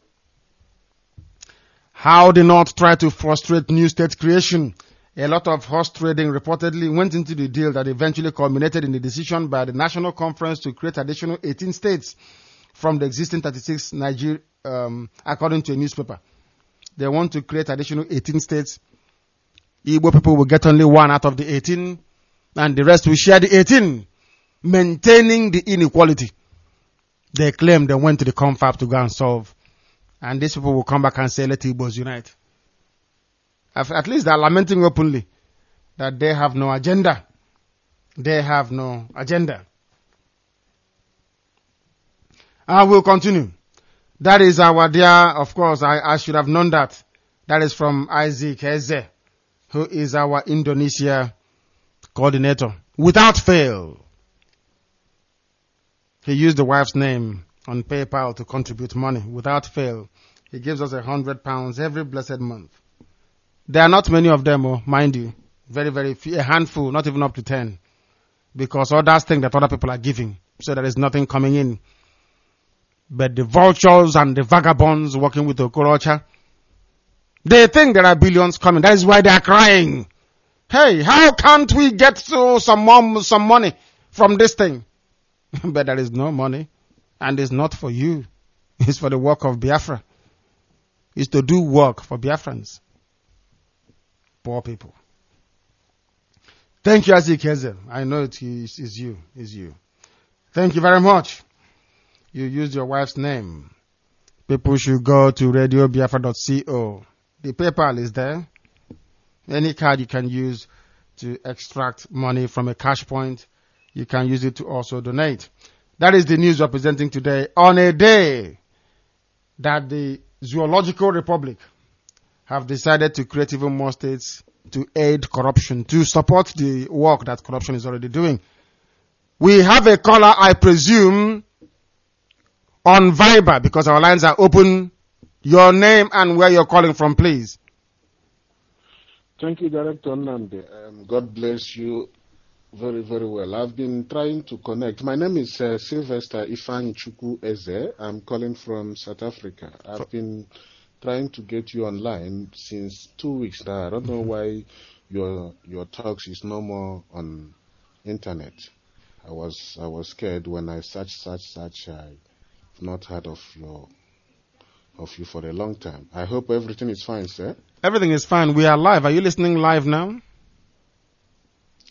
How the North tried to frustrate new state creation. A lot of horse trading reportedly went into the deal that eventually culminated in the decision by the National Conference to create additional 18 states from the existing 36 Nigeria, according to a newspaper. They want to create additional 18 states. Igbo people will get only 1 out of the 18, and the rest will share the 18, maintaining the inequality. They claim they went to the confab to go and solve. And these people will come back and say, let Igbos unite. At least they are lamenting openly that they have no agenda. They have no agenda. I will continue. That is our dear, of course, I should have known that. That is from Isaac Eze, who is our Indonesia coordinator. Without fail, he used the wife's name on PayPal to contribute money. Without fail, he gives us £100 every blessed month. There are not many of them, mind you. Very, very few, a handful, not even up to 10. Because others think that other people are giving. So there is nothing coming in. But the vultures and the vagabonds working with Okorocha, they think there are billions coming. That is why they are crying. Hey, how can't we get some money from this thing? But there is no money. And it's not for you. It's for the work of Biafra. It's to do work for Biafrans. Poor people. Thank you, Azik Ezel. I know it is you. It's you. Thank you very much. You used your wife's name. People should go to radiobiafra.co. The PayPal is there. Any card you can use to extract money from a cash point, you can use it to also donate. That is the news we're presenting today on a day that the Zoological Republic have decided to create even more states to aid corruption, to support the work that corruption is already doing. We have a caller, I presume, on Viber because our lines are open. Your name and where you're calling from, please. Thank you, Director Nnamdi. God bless you very, very well. I've been trying to connect. My name is Sylvester Ifan-Chukwu Eze. I'm calling from South Africa. I've been trying to get you online since 2 weeks now. I don't know why your talks is no more on internet. I was scared when I searched. I've not heard of you for a long time. I hope everything is fine, sir. Everything is fine. We are live. Are you listening live now?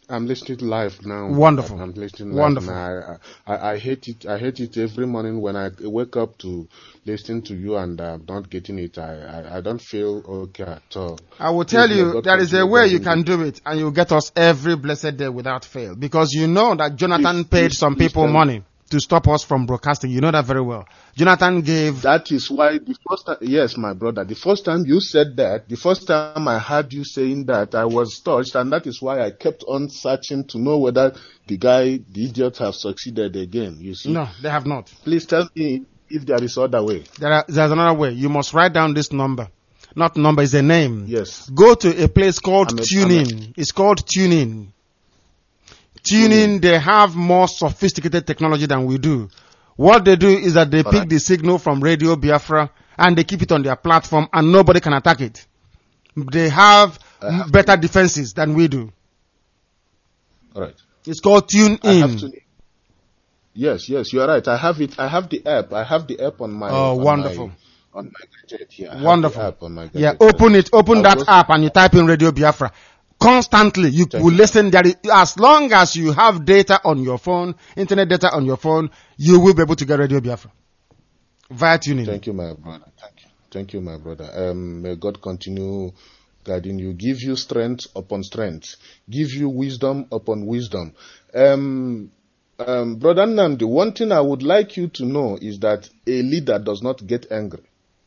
I'm listening live now. Wonderful. I'm listening live Wonderful. now. I hate it. I hate it every morning when I wake up to listen to you and I'm not getting it. I don't feel okay at all. I will tell you, there is a way you can do it, and you'll get us every blessed day without fail. Because you know that Jonathan paid some people money to stop us from broadcasting. You know that very well. Jonathan gave... That is why the first time, yes, my brother, the first time you said that, the first time I heard you saying that, I was touched, and that is why I kept on searching to know whether the idiot have succeeded again, you see. No, they have not. Please tell me if there is other way. There's another way. You must write down this number. Not number, it's a name. Yes. Go to a place called TuneIn. It's called TuneIn. TuneIn, they have more sophisticated technology than we do. What they do is that they pick the signal from Radio Biafra and they keep it on their platform and nobody can attack it. They have better defenses than we do. All right. It's called TuneIn. Yes, you are right. I have it. I have the app. I have the app on my. Oh, wonderful. On my gadget here. Wonderful. App on my gadget. Yeah, open it. Open that app and you type in Radio Biafra. Constantly, you will listen there. As long as you have data on your phone, internet data on your phone, you will be able to get Radio Biafra via TuneIn. Thank you, my brother. Thank you, my brother. May God continue guiding you, give you strength upon strength, give you wisdom upon wisdom. Brother Nnamdi, one thing I would like you to know is that a leader does not get angry.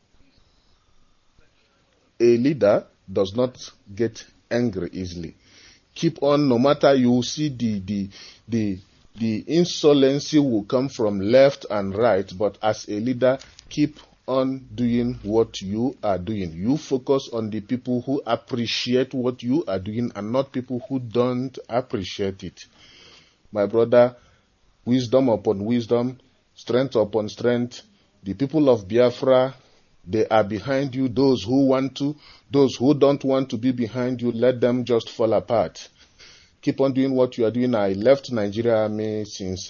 A leader does not get angry easily. Keep on, no matter, you see the insolency will come from left and right, but as a leader, keep on doing what you are doing. You focus on the people who appreciate what you are doing and not people who don't appreciate it. My brother, wisdom upon wisdom, strength upon strength. The people of Biafra, they are behind you. Those who want to, those who don't want to be behind you, let them just fall apart. Keep on doing what you are doing. I left Nigeria Army since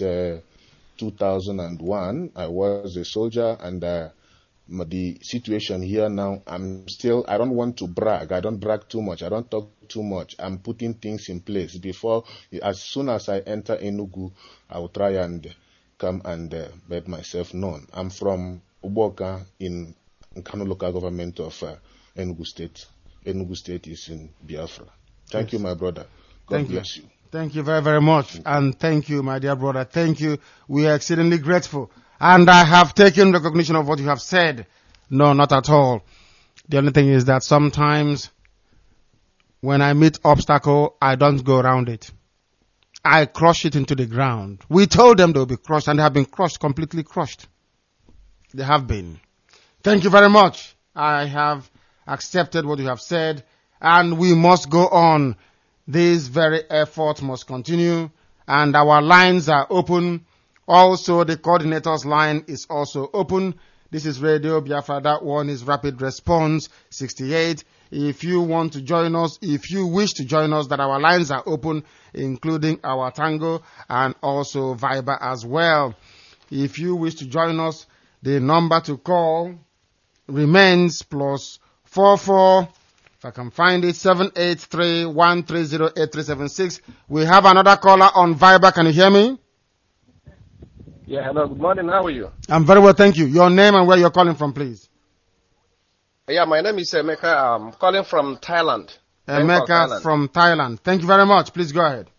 2001. I was a soldier, and the situation here now, I don't want to brag. I don't brag too much. I don't talk too much. I'm putting things in place. As soon as I enter Enugu, I will try and come and make myself known. I'm from Uboka in Nkanu local government of Enugu State. Enugu State is in Biafra. Thank you, my brother. God bless you. Thank you very, very much. And thank you, my dear brother. Thank you. We are exceedingly grateful. And I have taken recognition of what you have said. No, not at all. The only thing is that sometimes when I meet obstacle, I don't go around it. I crush it into the ground. We told them they will be crushed, and they have been crushed, completely crushed. They have been. Thank you very much. I have accepted what you have said, and we must go on. This very effort must continue, and our lines are open. Also, the coordinator's line is also open. This is Radio Biafra. That one is Rapid Response 68. If you want to join us, if you wish to join us, that our lines are open, including our Tango and also Viber as well. If you wish to join us, the number to call remains +44. If I can find it, 783-130-8376. We have another caller on Viber. Can you hear me? Yeah, hello. Good morning. How are you? I'm very well, thank you. Your name and where you're calling from, please. Yeah, my name is Emeka. I'm calling from Thailand. Emeka from Thailand. Thank you very much. Please go ahead.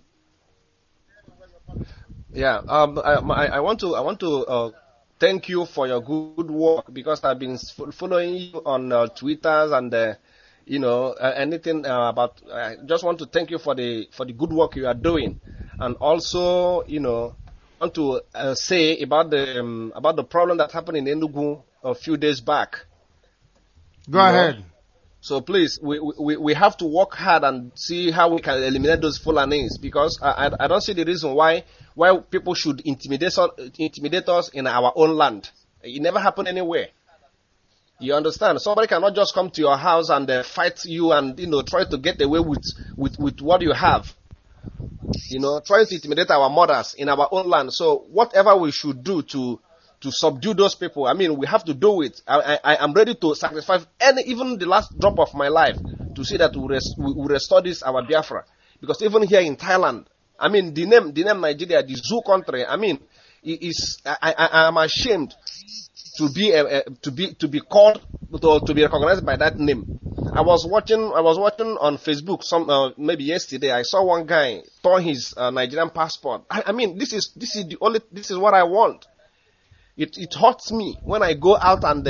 Yeah, I want to thank you for your good work, because I've been following you on Twitter and anything about. I just want to thank you for the good work you are doing, and also want to say about the problem that happened in Enugu a few days back. Go ahead. So please, we have to work hard and see how we can eliminate those Fulanis, because I don't see the reason why people should intimidate us in our own land. It never happened anywhere. You understand? Somebody cannot just come to your house and fight you and try to get away with what you have. Trying to intimidate our mothers in our own land. So whatever we should do to subdue those people, we have to do it. I am ready to sacrifice even the last drop of my life to see that we restore this, our Biafra. Because even here in Thailand, I mean, the name Nigeria, the zoo country, I mean, I am ashamed to be called, to be recognized by that name. I was watching on Facebook maybe yesterday. I saw one guy torn his Nigerian passport. I mean, this is what I want. It hurts me when I go out and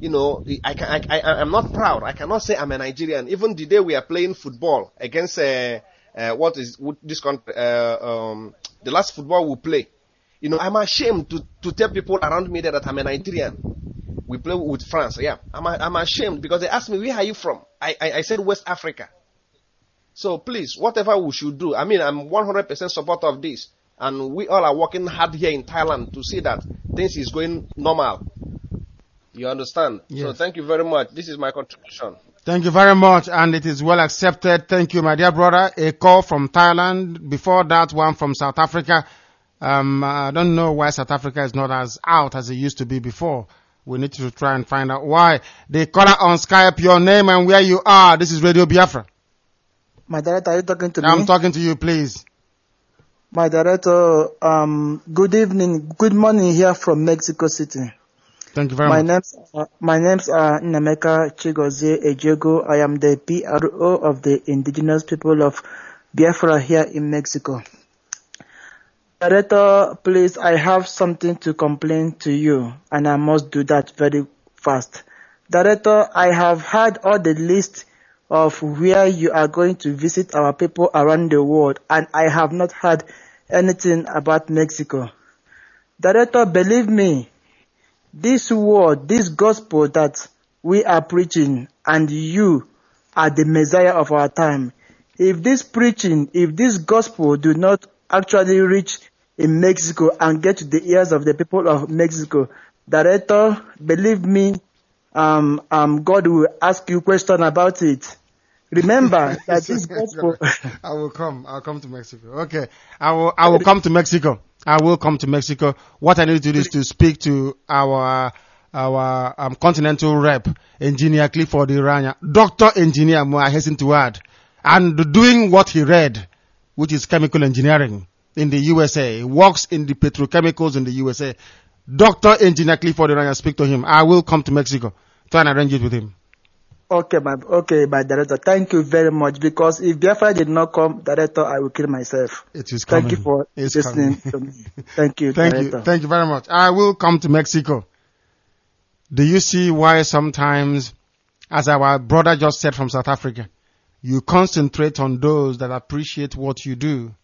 I'm not proud. I cannot say I'm a Nigerian. Even the day we are playing football against what is this country, the last football we play, I'm ashamed to tell people around me that I'm a Nigerian. We play with France. Yeah, I'm ashamed because they asked me, where are you from? I said West Africa. So please, whatever we should do, I mean, I'm 100% supporter of this. And we all are working hard here in Thailand to see that things is going normal. You understand? Yes. So thank you very much. This is my contribution. Thank you very much, and it is well accepted. Thank you, my dear brother. A call from Thailand. Before that, one from South Africa. I don't know why South Africa is not as out as it used to be before. We need to try and find out why. The caller on Skype, your name and where you are. This is Radio Biafra. My director, are you talking to me? I'm talking to you, please. My director, good evening, good morning here from Mexico City. Thank you very much. My name's Nameka Chigozie Ejego. I am the PRO of the indigenous people of Biafra here in Mexico. Director, please, I have something to complain to you, and I must do that very fast. Director, I have had all the list of where you are going to visit our people around the world, and I have not heard anything about Mexico. Director, believe me, this word, this gospel that we are preaching, and you are the Messiah of our time. If this preaching, if this gospel do not actually reach in Mexico and get to the ears of the people of Mexico, Director, believe me, God will ask you question about it. Remember that this gospel. I'll come to Mexico. Okay. I will come to Mexico. I will come to Mexico. What I need to do is to speak to our continental rep, Engineer Clifford Iranya, Dr. Engineer, I hasten to add, and doing what he read, which is chemical engineering in the USA. He works in the petrochemicals in the USA. Dr. Engineer Clifford Iranya, speak to him. I will come to Mexico. Try and arrange it with him. Okay, my director. Thank you very much. Because if Biafra did not come, director, I will kill myself. It is coming. Thank you for listening to me. Thank you, director. Thank you very much. I will come to Mexico. Do you see why sometimes, as our brother just said from South Africa, you concentrate on those that appreciate what you do?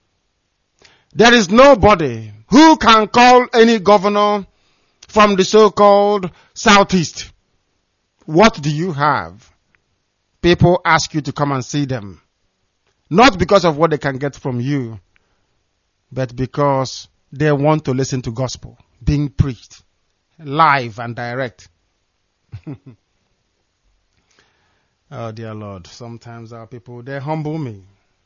There is nobody who can call any governor from the so-called Southeast. What do you have? People ask you to come and see them. Not because of what they can get from you, but because they want to listen to gospel being preached live and direct. Oh dear Lord, sometimes our people, they humble me.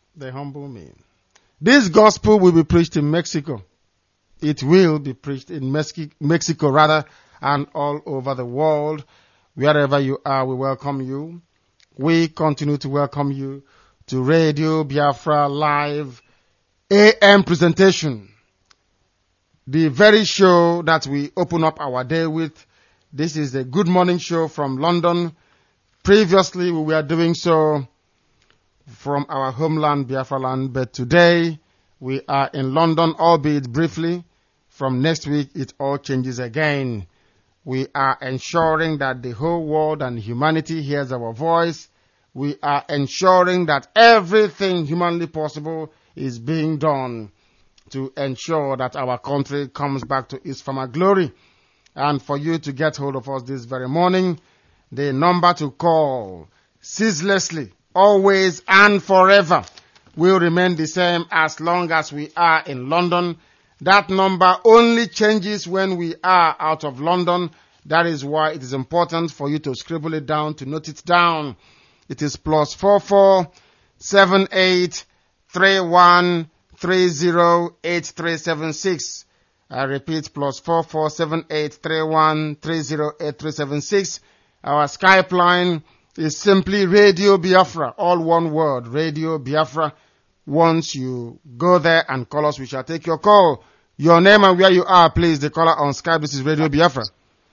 This gospel will be preached in Mexico. It will be preached in Mexico rather, and all over the world. Wherever you are, we welcome you. We continue to welcome you to Radio Biafra Live AM presentation. The very show that we open up our day with. This is a good morning show from London. Previously, we were doing so from our homeland, Biafra land, but today we are in London, albeit briefly. From next week, it all changes again. We are ensuring that the whole world and humanity hears our voice. We are ensuring that everything humanly possible is being done to ensure that our country comes back to its former glory. And for you to get hold of us this very morning, the number to call ceaselessly, always and forever will remain the same as long as we are in London. That number only changes when we are out of London. That is why it is important for you to scribble it down, to note it down. It is +44 78 31 30 8376. I repeat, +44 78 31 30 8376. Our Skype line is simply Radio Biafra, all one word, Radio Biafra. Once you go there and call us, we shall take your call. Your name and where you are, please. The caller on Skype. This is Radio Biafra.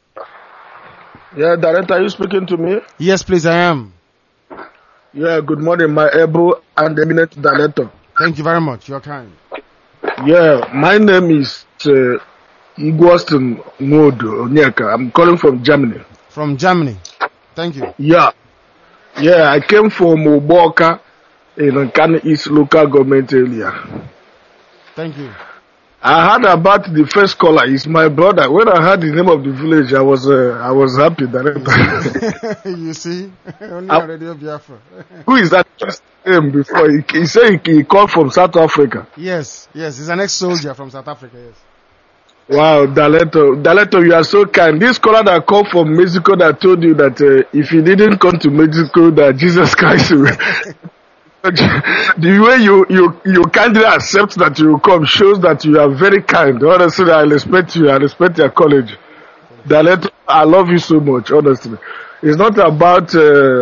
Yeah, Director, are you speaking to me? Yes, please, I am. Yeah, good morning, my able and eminent Director. Thank you very much. You're kind. Yeah, my name is Igwaston Ngodo Onyeka. I'm calling from Germany. From Germany. Thank you. Yeah, I came from Oboka in Nkani East local government area. Thank you. I heard about the first caller. He's my brother. When I heard the name of the village, I was happy. Director. You see, only on Radio Biafra. Who is that name before? He said he called from South Africa. Yes, he's an ex-soldier from South Africa. Yes. Wow, Daleto, you are so kind. This caller that called from Mexico that told you that if he didn't come to Mexico, that Jesus Christ will. The way you kindly accept that you come shows that you are very kind. Honestly, I respect you. I respect your college. Daleto, I love you so much. Honestly, it's not about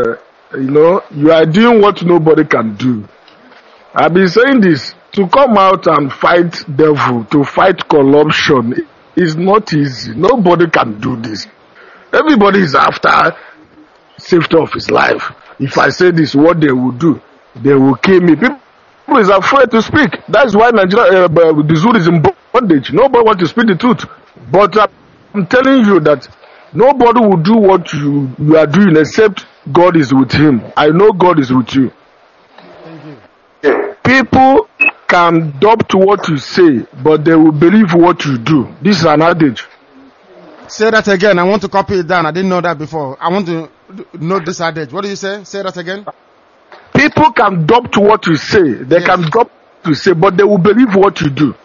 you are doing what nobody can do. I've been saying this. To come out and fight devil, to fight corruption is not easy. Nobody can do this. Everybody is after safety of his life. If I say this, what they will do? They will kill me. People is afraid to speak. That's why Nigeria, the zoo is in bondage. Nobody wants to speak the truth. But I'm telling you that nobody will do what you are doing except God is with him. I know God is with you. Thank you. People can adopt what you say, but they will believe what you do. This is an adage. Say that again. I want to copy it down. I didn't know that before. I want to note this adage. What do you say? Say that again. People can adopt what you say. They can adopt what you say, but they will believe what you do.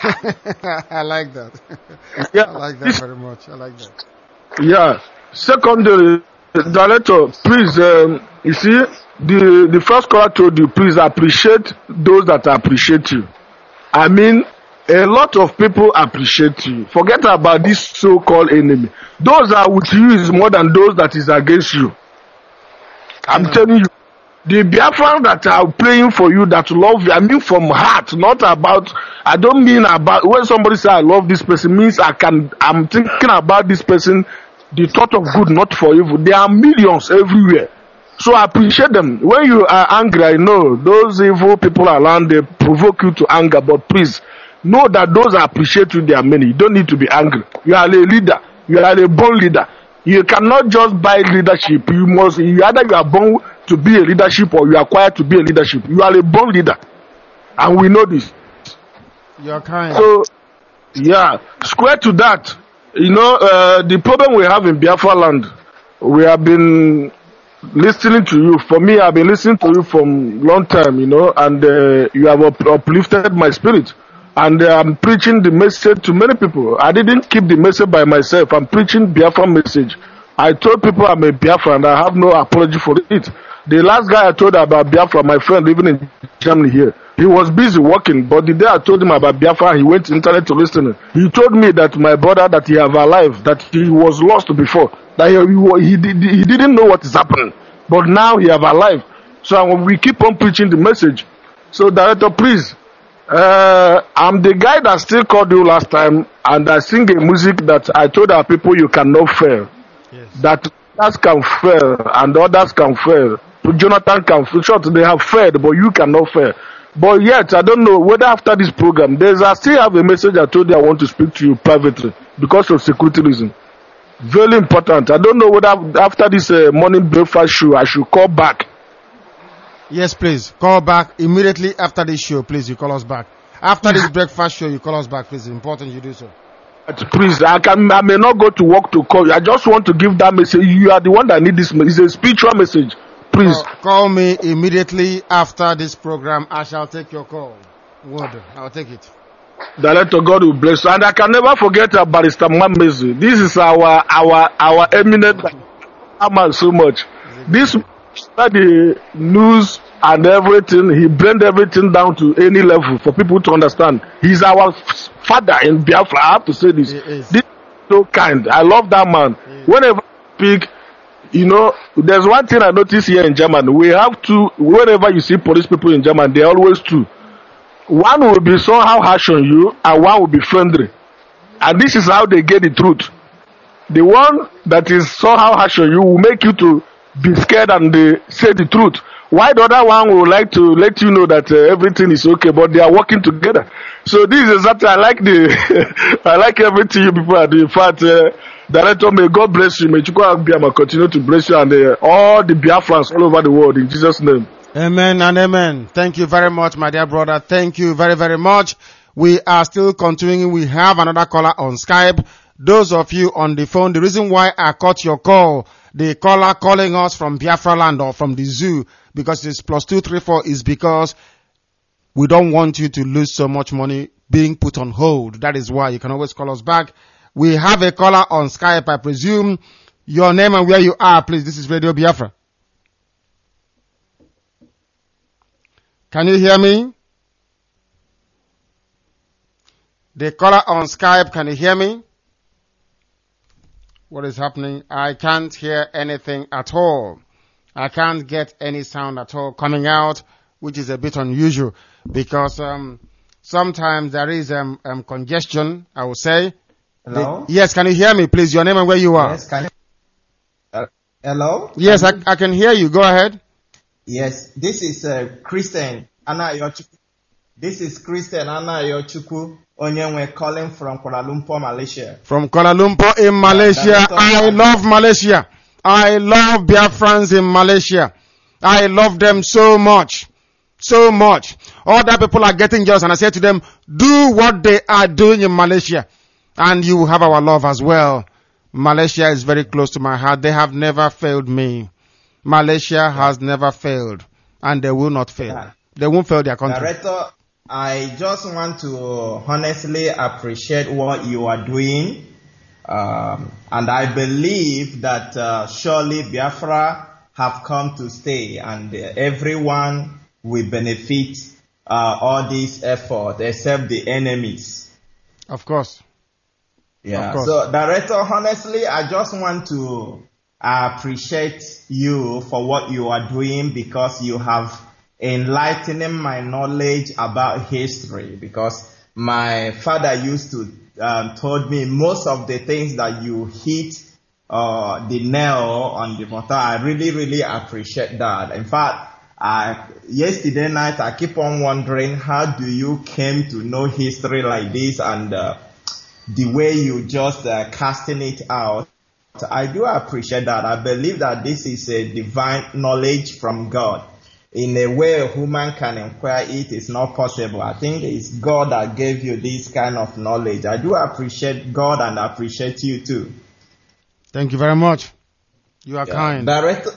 I like that. Yeah. I like that very much. I like that. Yeah. Secondary, Director, please, you see, the first caller told you, please appreciate those that appreciate you. I mean, a lot of people appreciate you. Forget about this so-called enemy. Those that are with you is more than those that is against you. I'm telling you, the Biafrans that are praying for you, that love you, I mean from heart, not about, I don't mean about, when somebody says I love this person, means I'm thinking about this person, the thought of good, not for evil. There are millions everywhere. So I appreciate them. When you are angry, I know those evil people around, they provoke you to anger, but please know that those that appreciate you, they are many. You don't need to be angry. You are a leader. You are a born leader. You cannot just buy leadership. Either you are born to be a leadership or you are acquired to be a leadership. You are a born leader. And we know this. You're kind. So, yeah, square to that. The problem we have in Biafra land, we have been listening to you. For me, I've been listening to you from long time, and you have uplifted my spirit. And I'm preaching the message to many people. I didn't keep the message by myself. I'm preaching Biafra message. I told people I'm a Biafra and I have no apology for it. The last guy I told about Biafra, my friend living in Germany here, he was busy working, but the day I told him about Biafra, he went to internet to listen. He told me that my brother, that he have alive, that he was lost before, that he didn't know what is happening, but now he have alive. So we keep on preaching the message. So Director, please, I'm the guy that still called you last time, and I sing a music that I told our people you cannot fail. Yes. That others can fail and others can fail. Jonathan can fail. Short, they have failed, but you cannot fail. But yet, I don't know whether after this program, I still have a message I told you I want to speak to you privately because of security reason. Very important. I don't know whether after this morning breakfast show, I should call back. Yes, please. Call back immediately after this show. Please, you call us back. After this breakfast show, you call us back. Please, it's important you do so. Please, I may not go to work to call you. I just want to give that message. You are the one that need this. It's a spiritual message. Please. Call me immediately after this program. I shall take your call. Word. I'll take it. The Lord God will bless you. And I can never forget Barrister Mamezi. This is our eminent man so much. This the news and everything, he blend everything down to any level for people to understand. He's our father in Biafra. I have to say this. This is so kind. I love that man. Whenever I speak, You know, there's one thing I notice here in Germany. We have to, whenever you see police people in Germany, they're always two. One will be somehow harsh on you, and one will be friendly. And this is how they get the truth. The one that is somehow harsh on you will make you to be scared and say the truth. Why the other one will like to let you know that everything is okay, but they are working together. So this is exactly, I like I like everything you people are doing. In fact, Director, may God bless you. May Chukwu Abiyama continue to bless you and all the Biafrans all over the world in Jesus' name. Amen and amen. Thank you very much, my dear brother. Thank you very, very much. We are still continuing. We have another caller on Skype. Those of you on the phone, the reason why I caught your call, the caller calling us from Biafra land or from the zoo, because it's +234, is because we don't want you to lose so much money being put on hold. That is why you can always call us back. We have a caller on Skype, I presume. Your name and where you are, please. This is Radio Biafra. Can you hear me? The caller on Skype, can you hear me? What is happening? I can't hear anything at all. I can't get any sound at all coming out, which is a bit unusual because sometimes there is congestion, I would say. Hello? Yes, can you hear me, please? Your name and where you are. Yes, can you? Hello? Yes, I can hear you. Go ahead. Yes, this is Christian Anayochukwu. This is Christian Anayochukwu Onyenwe calling from Kuala Lumpur, Malaysia. From Kuala Lumpur in Malaysia. I love Malaysia. I love Biafrans in Malaysia. I love them so much. So much. Other people are getting jealous and I say to them, do what they are doing in Malaysia. And you have our love as well. Malaysia is very close to my heart. They have never failed me. Malaysia has never failed. And they will not fail. They won't fail their country. Director, I just want to honestly appreciate what you are doing. And I believe that surely Biafra have come to stay and everyone will benefit all this effort except the enemies. Of course. Yeah. Of course. So, Director, honestly, I just want to appreciate you for what you are doing because you have enlightening my knowledge about history, because my father used to told me most of the things that you hit the nail on the mortar. I really appreciate that. In fact, yesterday night I keep on wondering how do you came to know history like this, and the way you just casting it out. I do appreciate that. I believe that this is a divine knowledge from God. In a way a human can acquire it is not possible. I think it's God that gave you this kind of knowledge. I do appreciate God and appreciate you too. Thank you very much. You are kind. Director,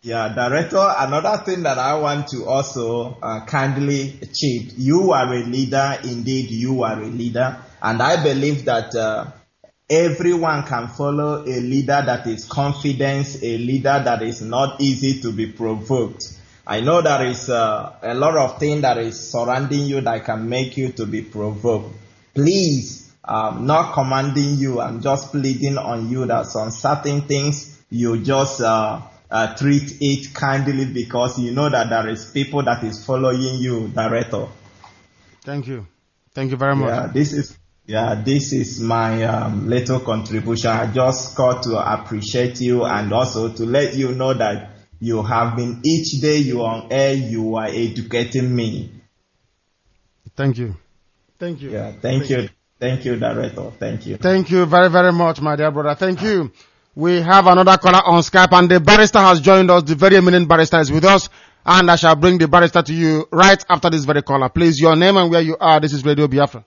another thing that I want to also kindly cheat. You are a leader. Indeed, you are a leader. And I believe that everyone can follow a leader that is confident, a leader that is not easy to be provoked. I know there is a lot of things that is surrounding you that can make you to be provoked. Please, not commanding you, I'm just pleading on you that some certain things you just treat it kindly because you know that there is people that is following you, Director. Thank you. Thank you very much. This is my little contribution. I just got to appreciate you and also to let you know that you have been, each day you are on air, you are educating me. Thank you. Thank you. Yeah, thank you. Thank you, Director. Thank you. Thank you very, very much, my dear brother. Thank you. We have another caller on Skype and the barrister has joined us. The very eminent barrister is with us. And I shall bring the barrister to you right after this very caller. Please, your name and where you are. This is Radio Biafra.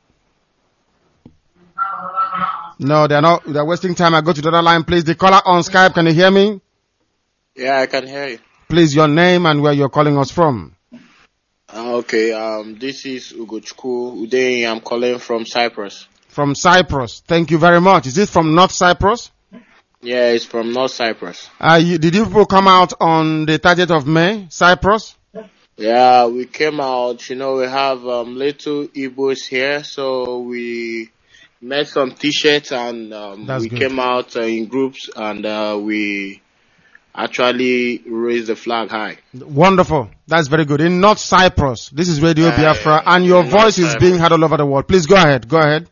No, they're not. They're wasting time. I go to the other line. Please, the caller on Skype, can you hear me? Yeah, I can hear you. Please, your name and where you're calling us from. Okay, this is Ugochukwu Udeyi. I'm calling from Cyprus. From Cyprus. Thank you very much. Is it from North Cyprus? Yeah, it's from North Cyprus. Did you people come out on the 30th of May, Cyprus? Yeah, we came out. We have little Igbos here, so we made some T-shirts and we came out in groups and we actually raise the flag high. Wonderful. That's very good. In North Cyprus, this is Radio Biafra, and your voice is being heard all over the world. Please go ahead. Go ahead.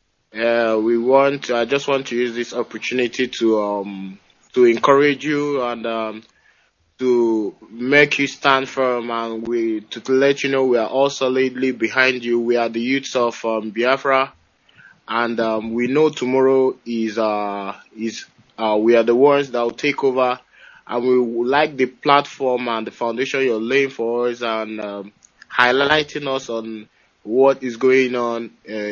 I just want to use this opportunity to encourage you and to make you stand firm, and to let you know we are all solidly behind you. We are the youths of Biafra, and we know tomorrow is we are the ones that will take over, and we would like the platform and the foundation you're laying for us, and highlighting us on what is going on,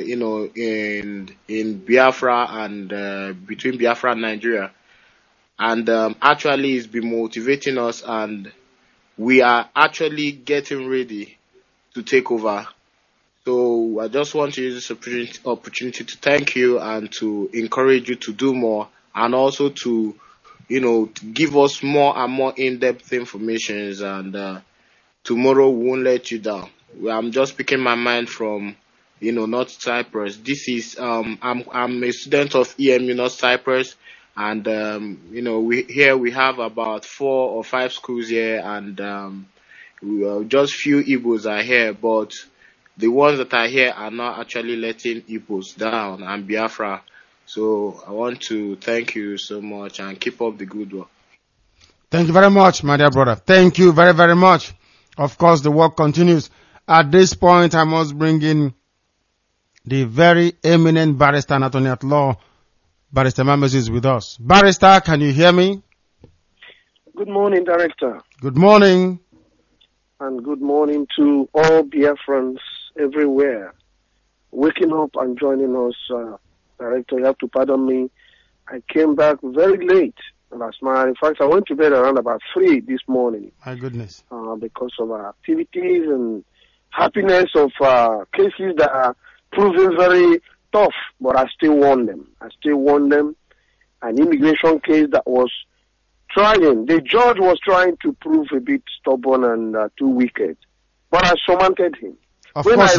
in Biafra and between Biafra and Nigeria. And actually it's been motivating us, and we are actually getting ready to take over. So I just want to use this opportunity to thank you and to encourage you to do more, and also to give us more and more in-depth information, and tomorrow we won't let you down. I'm just speaking my mind from North Cyprus. This is I'm a student of EMU North Cyprus. And we have about 4 or 5 schools here, and just few Igbos are here, but the ones that are here are not actually letting Igbos down and Biafra. So I want to thank you so much, and keep up the good work. Thank you very much, my dear brother. Thank you very, very much. Of course, the work continues. At this point, I must bring in the very eminent barrister and attorney at law, Barrister Mames is with us. Barrister, can you hear me? Good morning, Director. Good morning. And good morning to all Biafrans everywhere. Waking up and joining us, Director, you have to pardon me. I came back very late last night. In fact, I went to bed around about 3 this morning. My goodness. Because of our activities and happiness of cases that are proving very tough, but I still won them. An immigration case that was the judge was trying to prove a bit stubborn and too wicked, but I surmounted him. When I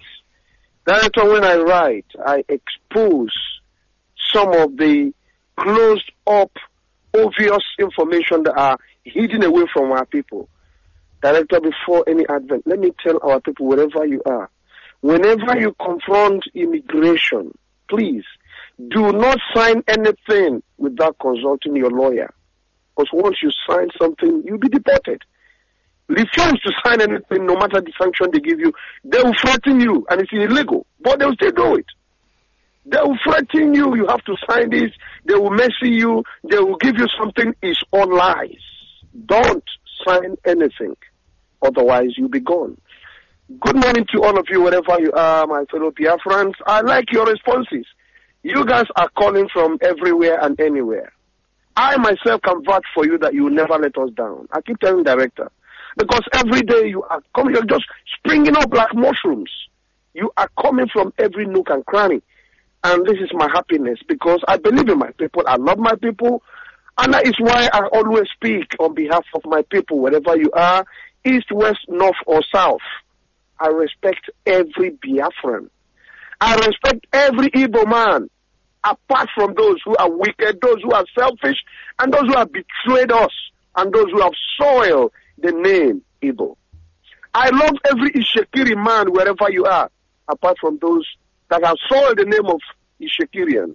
write, I expose some of the closed up, obvious information that are hidden away from our people. Director, before any advent, let me tell our people, wherever you are, whenever you confront immigration, please do not sign anything without consulting your lawyer. Because once you sign something, you'll be deported. Refuse to sign anything, no matter the sanction they give you. They will threaten you, and it's illegal, but they will still do it. They will threaten you, you have to sign this. They will messy you, they will give you something. It's all lies. Don't sign anything, otherwise you'll be gone. Good morning to all of you, wherever you are, my fellow Biafrans. I like your responses. You guys are calling from everywhere and anywhere. I myself can vouch for you that you will never let us down. I keep telling the Director, because every day you are coming, you're just springing up like mushrooms. You are coming from every nook and cranny. And this is my happiness, because I believe in my people, I love my people, and that is why I always speak on behalf of my people, wherever you are, east, west, north, or south. I respect every Biafran. I respect every Igbo man, apart from those who are wicked, those who are selfish, and those who have betrayed us, and those who have soiled the name Igbo. I love every Ishekiri man, wherever you are, apart from those that have soiled the name of Ishekirians.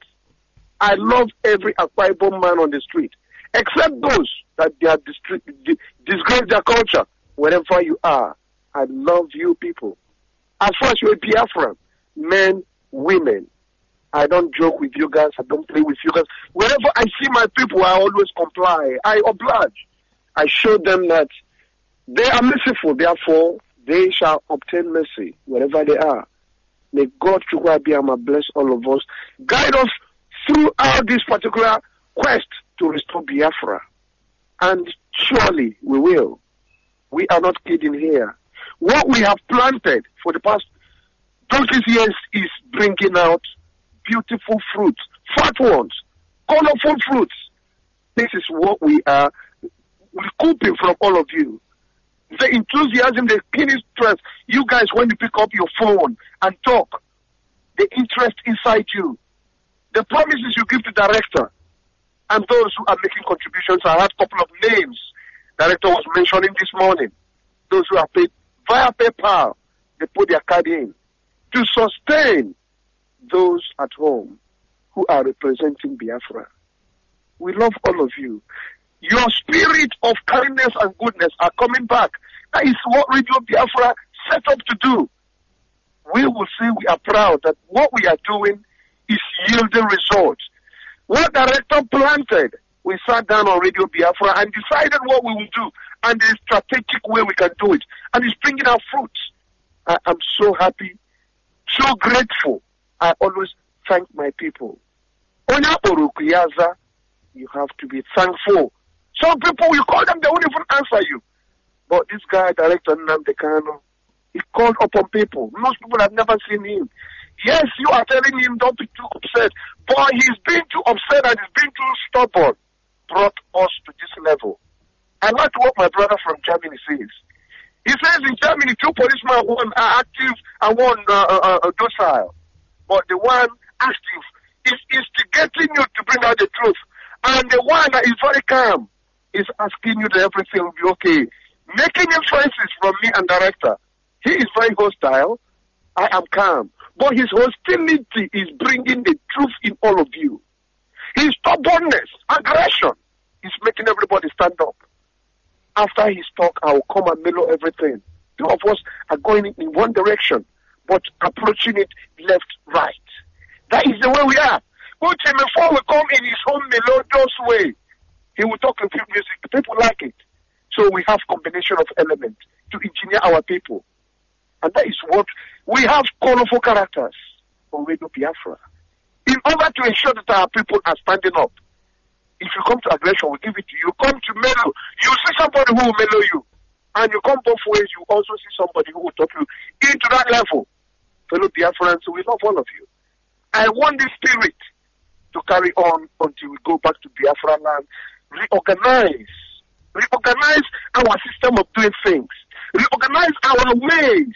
I love every Akwa Ibom man on the street, except those that they have disgraced their culture. Wherever you are, I love you people. As far as you're a Biafran, men, women, I don't joke with you guys, I don't play with you guys. Wherever I see my people, I always comply. I oblige. I show them that they are merciful, therefore they shall obtain mercy wherever they are. May God Chukwuabiyama bless all of us. Guide us throughout this particular quest to restore Biafra. And surely we will. We are not kidding here. What we have planted for the past 20 years is bringing out beautiful fruits, fat ones, colorful fruits. This is what we are recouping from all of you. The enthusiasm, the keen interest, you guys, when you pick up your phone and talk, the interest inside you, the promises you give to the Director, and those who are making contributions. I had a couple of names Director was mentioning this morning. Those who are paid via PayPal, they put their card in to sustain those at home who are representing Biafra. We love all of you. Your spirit of kindness and goodness are coming back. That is what Radio Biafra set up to do. We will say we are proud that what we are doing is yielding results. What Director planted, we sat down on Radio Biafra and decided what we will do and the strategic way we can do it. And it's bringing out fruits. I am so happy, so grateful. I always thank my people. Onya Orukuyaza, you have to be thankful. Some people, you call them, they won't even answer you. But this guy, Director Nnamdi Kanu, he called upon people. Most people have never seen him. Yes, you are telling him don't be too upset. But he's been too upset and he's been too stubborn. Brought us to this level. I like what my brother from Germany says. He says in Germany, 2 policemen, one are active and one docile. But the one active is instigating you to bring out the truth. And the one that is very calm is asking you that everything will be okay. Making inferences from me and Director. He is very hostile. I am calm. But his hostility is bringing the truth in all of you. His stubbornness, aggression, is making everybody stand up. After his talk, I will come and mellow everything. 2 of us are going in one direction, but approaching it left, right. That is the way we are. But before we come in his own melodious way, he will talk in music. People like it. So we have combination of elements to engineer our people. And that is what we have colorful characters on Radio Biafra. In order to ensure that our people are standing up. If you come to aggression, we give it to you. Come to mellow. You see somebody who will mellow you. And you come both ways, you also see somebody who will talk you into that level. Fellow Biafrans, we love all of you. I want this spirit to carry on until we go back to Biafra land. Reorganize our system of doing things. Reorganize our ways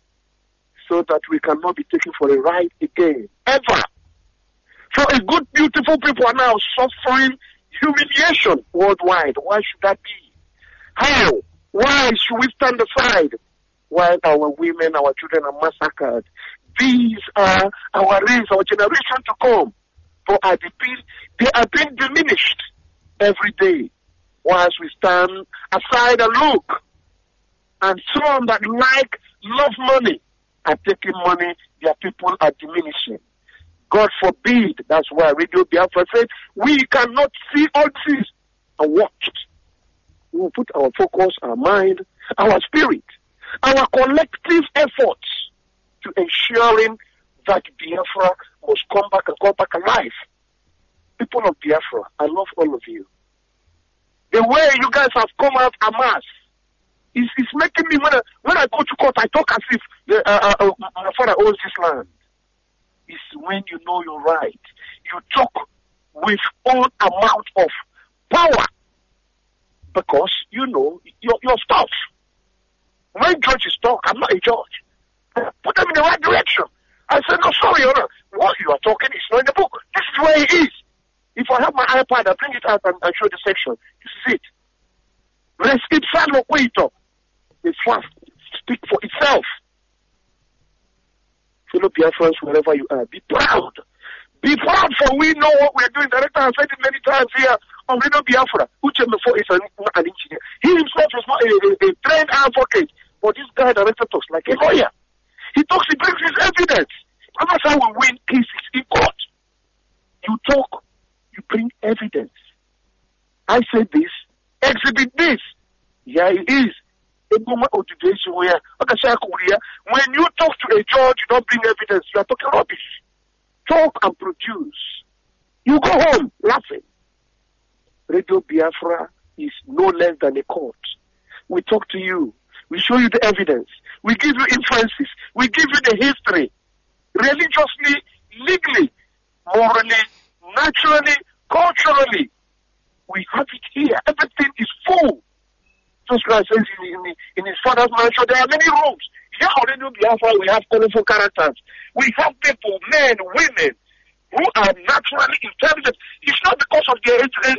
so that we cannot be taken for a ride again, ever. So a good, beautiful people are now suffering humiliation worldwide. Why should that be? How? Why should we stand aside while our women, our children are massacred? These are our race, our generation to come. For IDP, they are being diminished every day. Whilst we stand aside and look, and some that love money are taking money, their people are diminishing. God forbid. That's why Radio Biafra said we cannot see all this and watch it. We will put our focus, our mind, our spirit, our collective efforts to ensuring that Biafra must come back alive. People of Biafra, I love all of you. The way you guys have come out en masse is making me, when I go to court, I talk as if my father owns this land. It's when you know you're right. You talk with all amount of power because you know your stuff. When judges talk, I'm not a judge. Put them in the right direction. I said, no, sorry, what you are talking is not in the book. This is where it is. If I have my iPad, I bring it out and show the section. This is it. Res ipsa loquitur. The fact speak for itself. Fellow Biafrans, wherever you are, be proud. Be proud, for we know what we're doing. Director has said it many times here on Radio Biafra. Uche Mefo is an engineer. He himself is not a trained advocate. But this guy, Director, talks like a lawyer. He talks, he brings his evidence. And that's how we win cases in court. You talk, you bring evidence. I said this, exhibit this. Yeah, it is. When you talk to a judge, you don't bring evidence, you are talking rubbish. Talk and produce. You go home laughing. Radio Biafra is no less than a court. We talk to you. We show you the evidence. We give you inferences. We give you the history. Religiously, legally, morally, naturally, culturally. We have it here. Everything is full. Just like says in his father's mansion, there are many rooms. Here on Radio Biafra, we have colorful characters. We have people, men, women, who are naturally intelligent. It's not because of their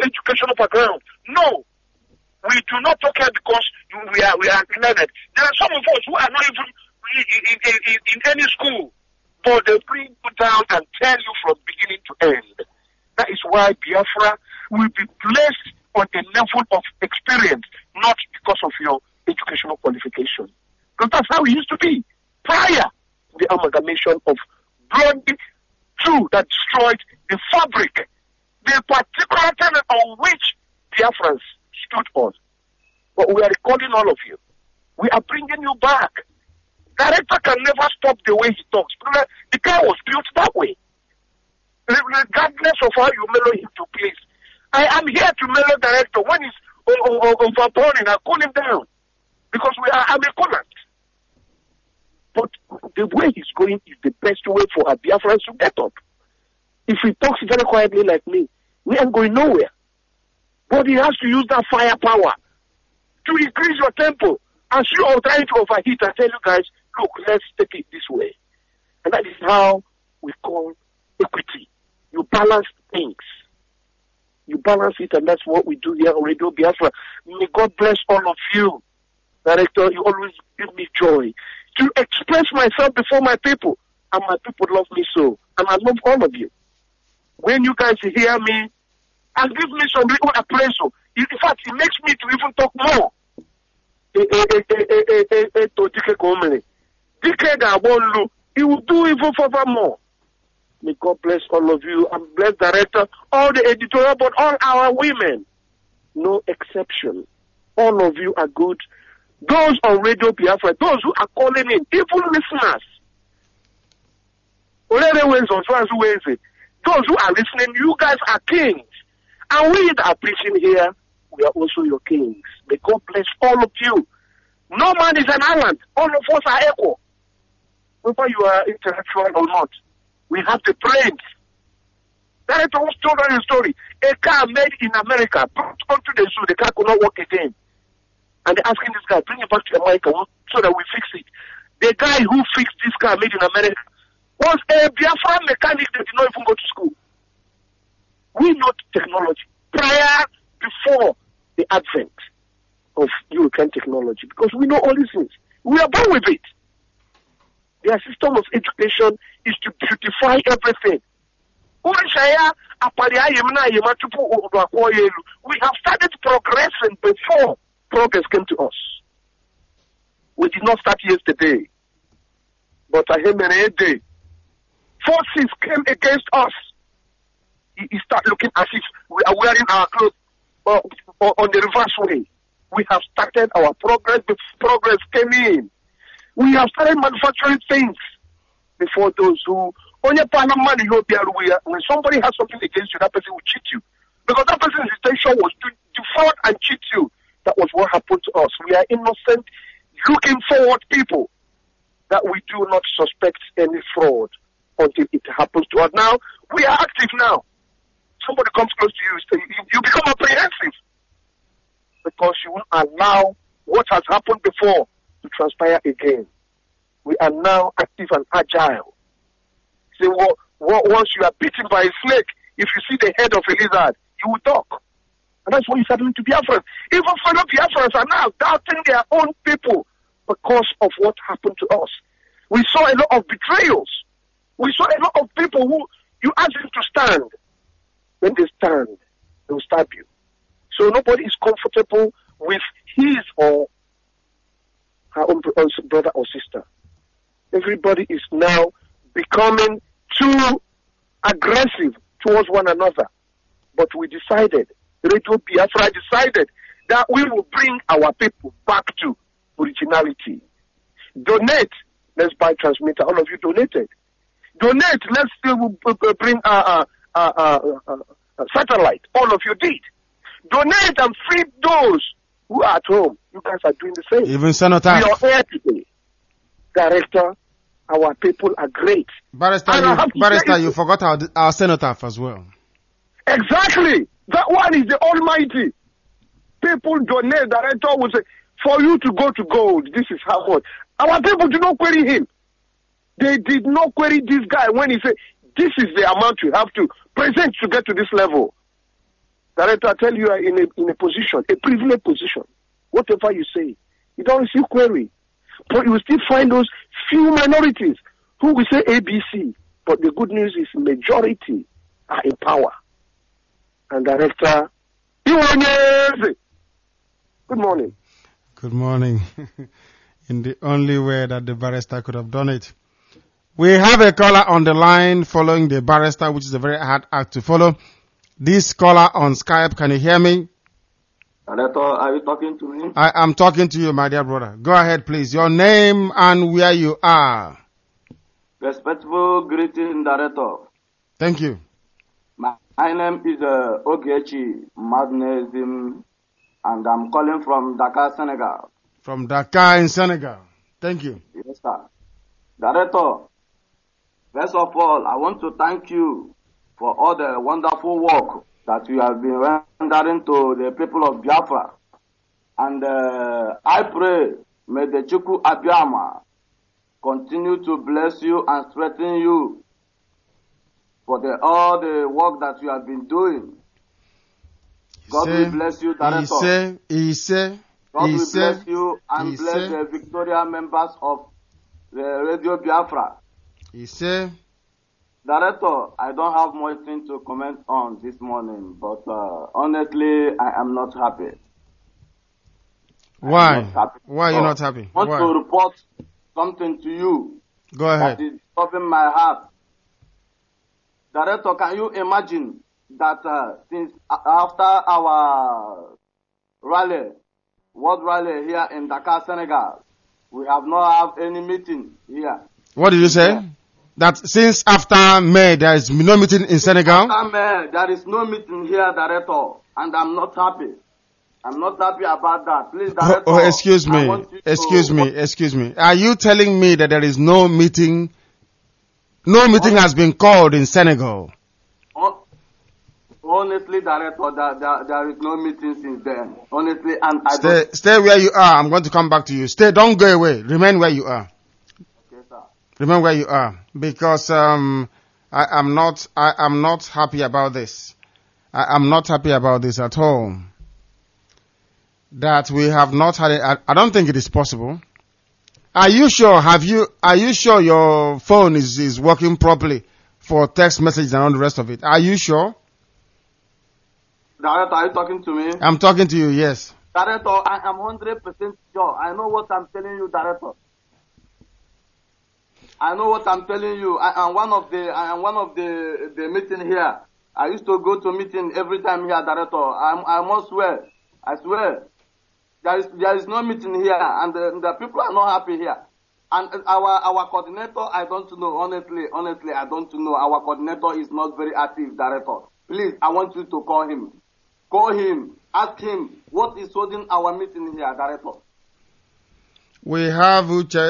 proper ground. No. We do not talk here because we are learned. There are some of us who are not even in any school, but they bring you down and tell you from beginning to end. That is why Biafra will be placed on a level of experience, not because of your educational qualification. Because that's how it used to be prior to the amalgamation of bloody two that destroyed the fabric, the particular tenet on which Biafrans stood on. But we are recalling all of you. We are bringing you back. Director can never stop the way he talks. The guy was built that way. Regardless of how you mellow him to please. I am here to mellow director. When he's overpowering, I cool him down. Because I'm a collant. But the way he's going is the best way for a Biafran to get up. If he talks very quietly like me, we ain't going nowhere. But he has to use that firepower to increase your tempo. As you are trying to overheat, I tell you guys, look, let's take it this way. And that is how we call equity. You balance things. You balance it, and that's what we do here on Radio Biafra. May God bless all of you. Director, you always give me joy to express myself before my people. And my people love me so. And I love all of you. When you guys hear me, and give me some little appraisal. In fact, it makes me to even talk more. He will do even furthermore. May God bless all of you and bless director, all the editorial board, all our women. No exception. All of you are good. Those on Radio Biafra, those who are calling in, even listeners. Those who are listening, you guys are kings. And we that are preaching here, we are also your kings. May God bless all of you. No man is an island. All of us are equal. Whether you are intellectual or not, we have the brains. Director was told on a story. A car made in America, brought onto the zoo, the car could not work again. And they're asking this guy, bring it back to America so that we fix it. The guy who fixed this car made in America was a Biafran mechanic that did not even go to school. We know technology prior, before the advent of European technology, because we know all these things. We are born with it. Their system of education is to beautify everything. We have started progressing before progress came to us. We did not start yesterday. But day, forces came against us. You start looking as if we are wearing our clothes on the reverse way. We have started our progress before progress came in. We have started manufacturing things before those who when somebody has something against you, that person will cheat you. Because that person's intention was to defraud and cheat you. That was what happened to us. We are innocent, looking forward people that we do not suspect any fraud until it happens to us. Now, we are active now. Somebody comes close to you, you become apprehensive because you won't allow what has happened before to transpire again. We are now active and agile. Say, once you are bitten by a snake, if you see the head of a lizard, you will talk. And that's what is happening to Biafrans. Even fellow Biafrans are now doubting their own people because of what happened to us. We saw a lot of betrayals. We saw a lot of people who you ask them to stand. When they stand, they will stab you. So nobody is comfortable with his or her own brother or sister. Everybody is now becoming too aggressive towards one another. But we decided, Radio Biafra decided that we will bring our people back to originality. Donate. Let's buy transmitter. All of you donated. Donate. Let's bring satellite. All of you did. Donate and feed those who are at home. You guys are doing the same. Even Senator. We are here today. Director, our people are great. Barrister, you forgot our senator as well. Exactly. That one is the Almighty. People donate. Director will say, for you to go to gold, this is how much. Our people do not query him. They did not query this guy when he said, this is the amount you have to present to get to this level. Director, I tell you, you are in a position, a privileged position. Whatever you say, you don't receive query. But you will still find those few minorities who will say ABC. But the good news is majority are in power. And Director, good morning. Good morning. In the only way that the barrister could have done it. We have a caller on the line following the barrister, which is a very hard act to follow. This caller on Skype, can you hear me? Director, are you talking to me? I am talking to you, my dear brother. Go ahead, please. Your name and where you are. Respectful greeting, Director. Thank you. My name is Ogechi Magnesim, and I'm calling from Dakar, Senegal. From Dakar in Senegal. Thank you. Yes, sir. Director, first of all, I want to thank you for all the wonderful work that you have been rendering to the people of Biafra. And I pray, may the Chukwu Abiyama continue to bless you and strengthen you for all the work that you have been doing. God will bless you, Director. God will bless you and bless the Victoria members of the Radio Biafra. Director, I don't have much thing to comment on this morning, but honestly, I am not happy. Why? Why are you not happy? I want to report something to you. Go ahead. That is disturbing my heart. Director, can you imagine that since after our rally, world rally here in Dakar, Senegal, we have not have any meeting here. What did you say? Yeah. That since after May, there is no meeting in Senegal? After May, there is no meeting here, Director, and I'm not happy. I'm not happy about that. Please, Director. Excuse me. Are you telling me that there is no meeting? No meeting has been called in Senegal? Honestly, Director, there is no meeting since then. Honestly, and stay where you are. I'm going to come back to you. Don't go away. Remain where you are. Okay, sir. Remain where you are, because I am not happy about this. I am not happy about this at all. That we have not had it. I don't think it is possible. Are you sure? Are you sure your phone is working properly for text messages and all the rest of it? Are you sure? Director, are you talking to me? I'm talking to you, yes. Director, I am 100% sure. I know what I'm telling you, Director. I know what I'm telling you. I am one of the meeting here. I used to go to meeting every time here, Director. I must swear. I swear. There is no meeting here, and the people are not happy here. And our coordinator, I don't know. Honestly, I don't know. Our coordinator is not very active, Director. Please, I want you to call him. Call him. Ask him what is holding our meeting here, Director. We have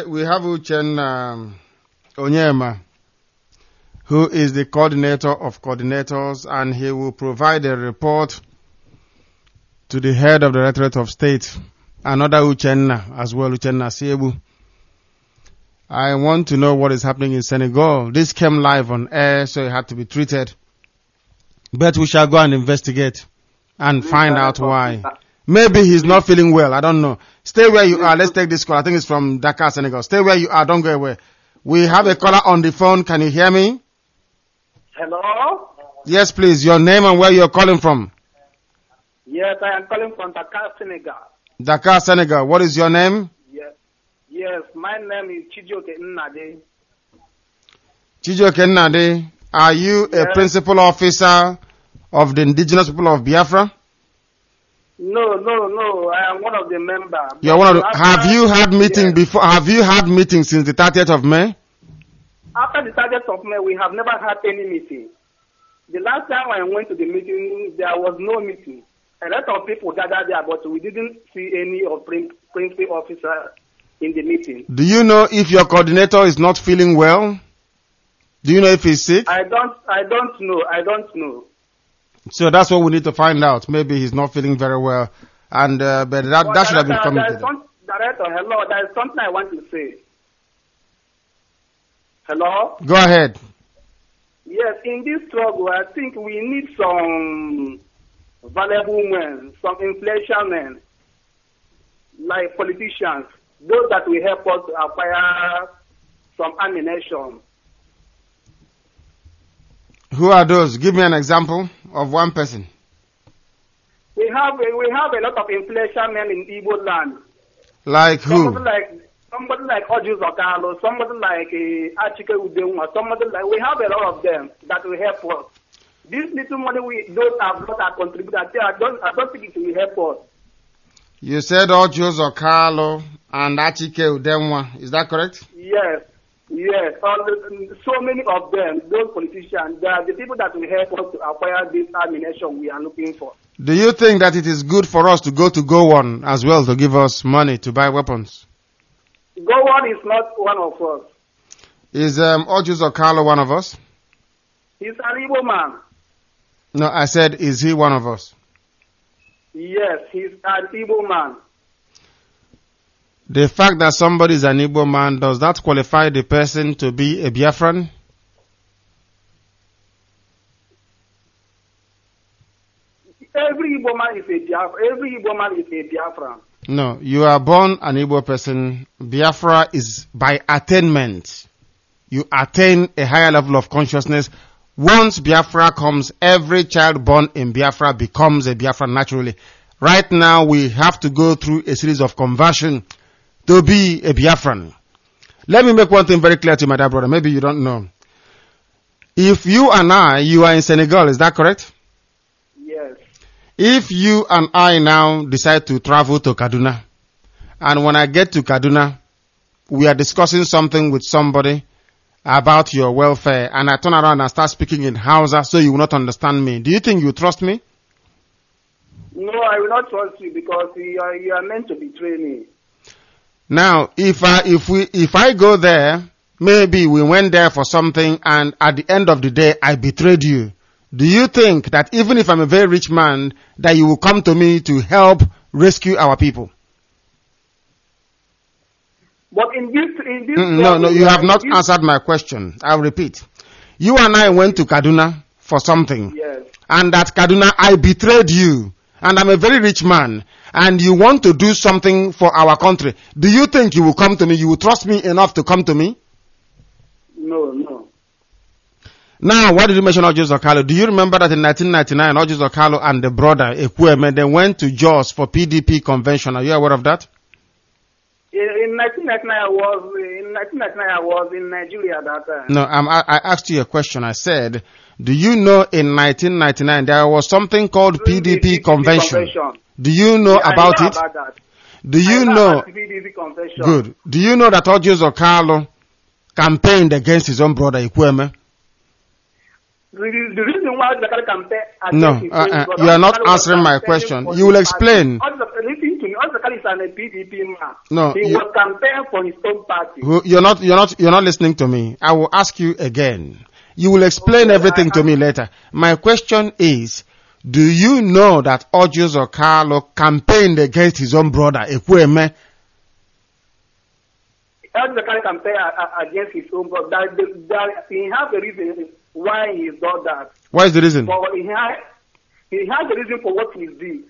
Uchen Onyema, who is the coordinator of coordinators, and he will provide a report to the head of the Directorate of State, another Uchenna as well, Uchenna Siebu. I want to know what is happening in Senegal. This came live on air, so it had to be treated. But we shall go and investigate and find out why. Maybe he's not feeling well. I don't know. Stay where you are. Let's take this call. I think it's from Dakar, Senegal. Stay where you are. Don't go away. We have a caller on the phone. Can you hear me? Hello? Yes, please. Your name and where you're calling from? Yes, I am calling from Dakar, Senegal. Dakar, Senegal. What is your name? Yes, my name is Chijioke Nnade. Chijioke Nnade, are you a principal officer of the indigenous people of Biafra? No. I am one of the members. You're one of the, have you had meeting before? Have you had meeting since the 30th of May? After the 30th of May, we have never had any meeting. The last time I went to the meeting, there was no meeting. A lot of people gathered there, but we didn't see any of principal officer in the meeting. Do you know if your coordinator is not feeling well? Do you know if he's sick? I don't know. So that's what we need to find out. Maybe he's not feeling very well, and but that should have been communicated. Director, hello. There is something I want to say. Hello. Go ahead. Yes, in this struggle, I think we need some valuable men, some influential men, like politicians, those that will help us to acquire some ammunition. Who are those? Give me an example of one person. We have a lot of influential men in Igbo land. Like who? Somebody like Ojus Okalo, somebody like Achike Udenwa, somebody like, we have a lot of them that will help us. This little money we don't have not are contributed. I don't think it will help us. You said Ojus Okalo and Achike Udenwa, is that correct? Yes. So many of them, those politicians, they are the people that will help us to acquire this ammunition we are looking for. Do you think that it is good for us to go to Gowon as well to give us money to buy weapons? Gowon is not one of us. Is Ojus Okalo one of us? He's an Igbo man. No, I said, is he one of us? Yes, he's an Igbo man. The fact that somebody is an Igbo man, does that qualify the person to be a Biafran? Every Igbo man is a Biafran. No, you are born an Igbo person. Biafra is by attainment. You attain a higher level of consciousness. Once Biafra comes, every child born in Biafra becomes a Biafran naturally. Right now, we have to go through a series of conversion to be a Biafran. Let me make one thing very clear to you, my dear brother. Maybe you don't know. If you and I, you are in Senegal, is that correct? Yes. If you and I now decide to travel to Kaduna, and when I get to Kaduna, we are discussing something with somebody about your welfare, and I turn around and start speaking in Hausa so you will not understand me, do you think you trust me? No, I will not trust you because you are meant to betray me. Now, if I go there, maybe we went there for something, and at the end of the day, I betrayed you. Do you think that even if I'm a very rich man, that you will come to me to help rescue our people? But in this No, you have not answered my question. I'll repeat. You and I went to Kaduna for something. Yes. And at Kaduna, I betrayed you. And I'm a very rich man. And you want to do something for our country. Do you think you will come to me? You will trust me enough to come to me? No. Now, why did you mention Ojus Okalo? Do you remember that in 1999, Ojus Okalo and the brother, Ekwueme, they went to Jos for PDP convention? Are you aware of that? In 1999, I was in Nigeria at that time. No, I asked you a question. I said, do you know in 1999 there was something called PDP convention? Do you know about it? About that. Do you know? PDP convention. Good. Do you know that Ojus Okalo campaigned against his own brother Ekwueme? The reason why the campaign No, you are not answering my question. You will explain. Listen to me. Ozakali is a PDP man. No, he was campaigning for his own party. You're not listening to me. I will ask you again. You will explain everything to me later. My question is, do you know that Ojus Okalo campaigned against his own brother Ekwueme? Ozakali campaigned against his own brother. He has a reason why he done that. What is the reason? He has a reason for what he did.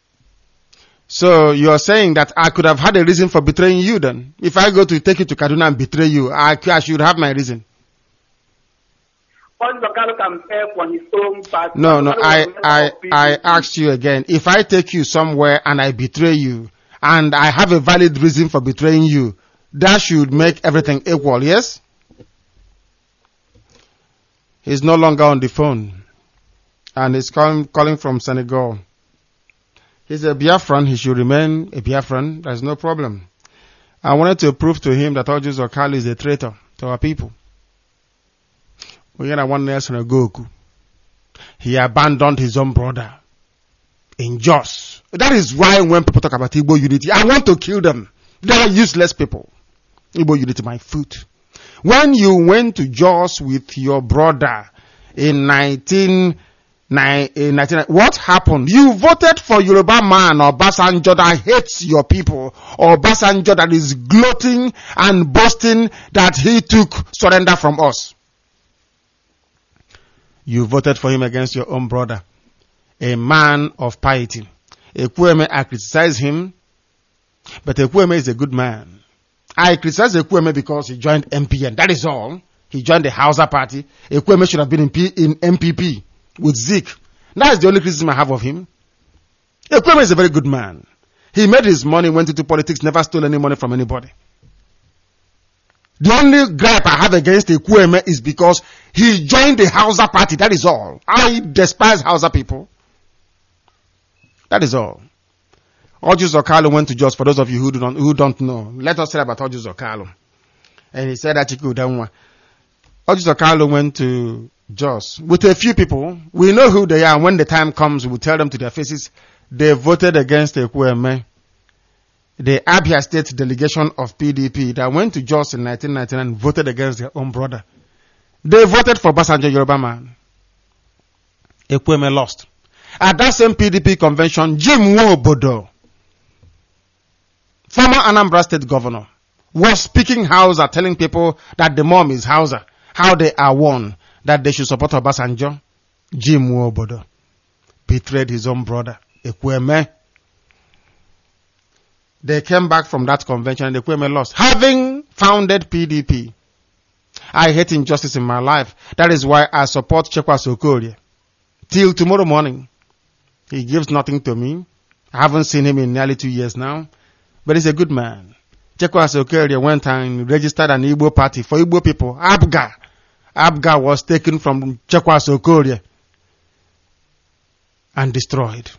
So you are saying that I could have had a reason for betraying you then? If I go to take you to Kaduna and betray you, I should have my reason. No, I asked you again. If I take you somewhere and I betray you, and I have a valid reason for betraying you, that should make everything equal, yes? He's no longer on the phone. And he's calling from Senegal. He's a Biafran. He should remain a Biafran. There's no problem. I wanted to prove to him that Ojus Okalo is a traitor to our people. He abandoned his own brother in Jos. That is why when people talk about Igbo unity, I want to kill them. They are useless people. Igbo unity, my foot. When you went to Jos with your brother in 1999, what happened? You voted for Yoruba man or Obasanjo that hates your people, or Obasanjo that is gloating and boasting that he took surrender from us. You voted for him against your own brother. a man of piety. Ekwueme, I criticize him, but Ekwueme is a good man. I criticize Ekwueme because he joined MPN. That is all. He joined the Hausa party. Ekwueme should have been in MPP with Zeke. That is the only criticism I have of him. Ekwueme is a very good man. He made his money, went into politics, never stole any money from anybody. The only gripe I have against Ekwueme is because he joined the Hausa party. That is all. I despise Hausa people. That is all. Orjus Okalo went to Jos, for those of you who don't know. Let us say about Orjus Okalo. And he said that Orjus Okalo went to Jos with a few people. We know who they are, and when the time comes, we will tell them to their faces. They voted against Ekwueme. The Abia State delegation of PDP that went to Jos in 1999 voted against their own brother. They voted for Obasanjo Yoruba man. Ekwueme lost. At that same PDP convention, Jim Nwobodo, former Anambra State governor, was speaking Hausa, telling people that the mom is Hausa, how they are won, that they should support Obasanjo. Jim Nwobodo betrayed his own brother, Ekwueme. They came back from that convention and Ekwueme lost. Having founded PDP, I hate injustice in my life. That is why I support Chekwas Okorie. Till tomorrow morning. He gives nothing to me. I haven't seen him in nearly 2 years now. But he's a good man. Chekwas Okorie went and registered an Igbo party for Igbo people. ABGA. ABGA was taken from Chekwas Okorie and destroyed.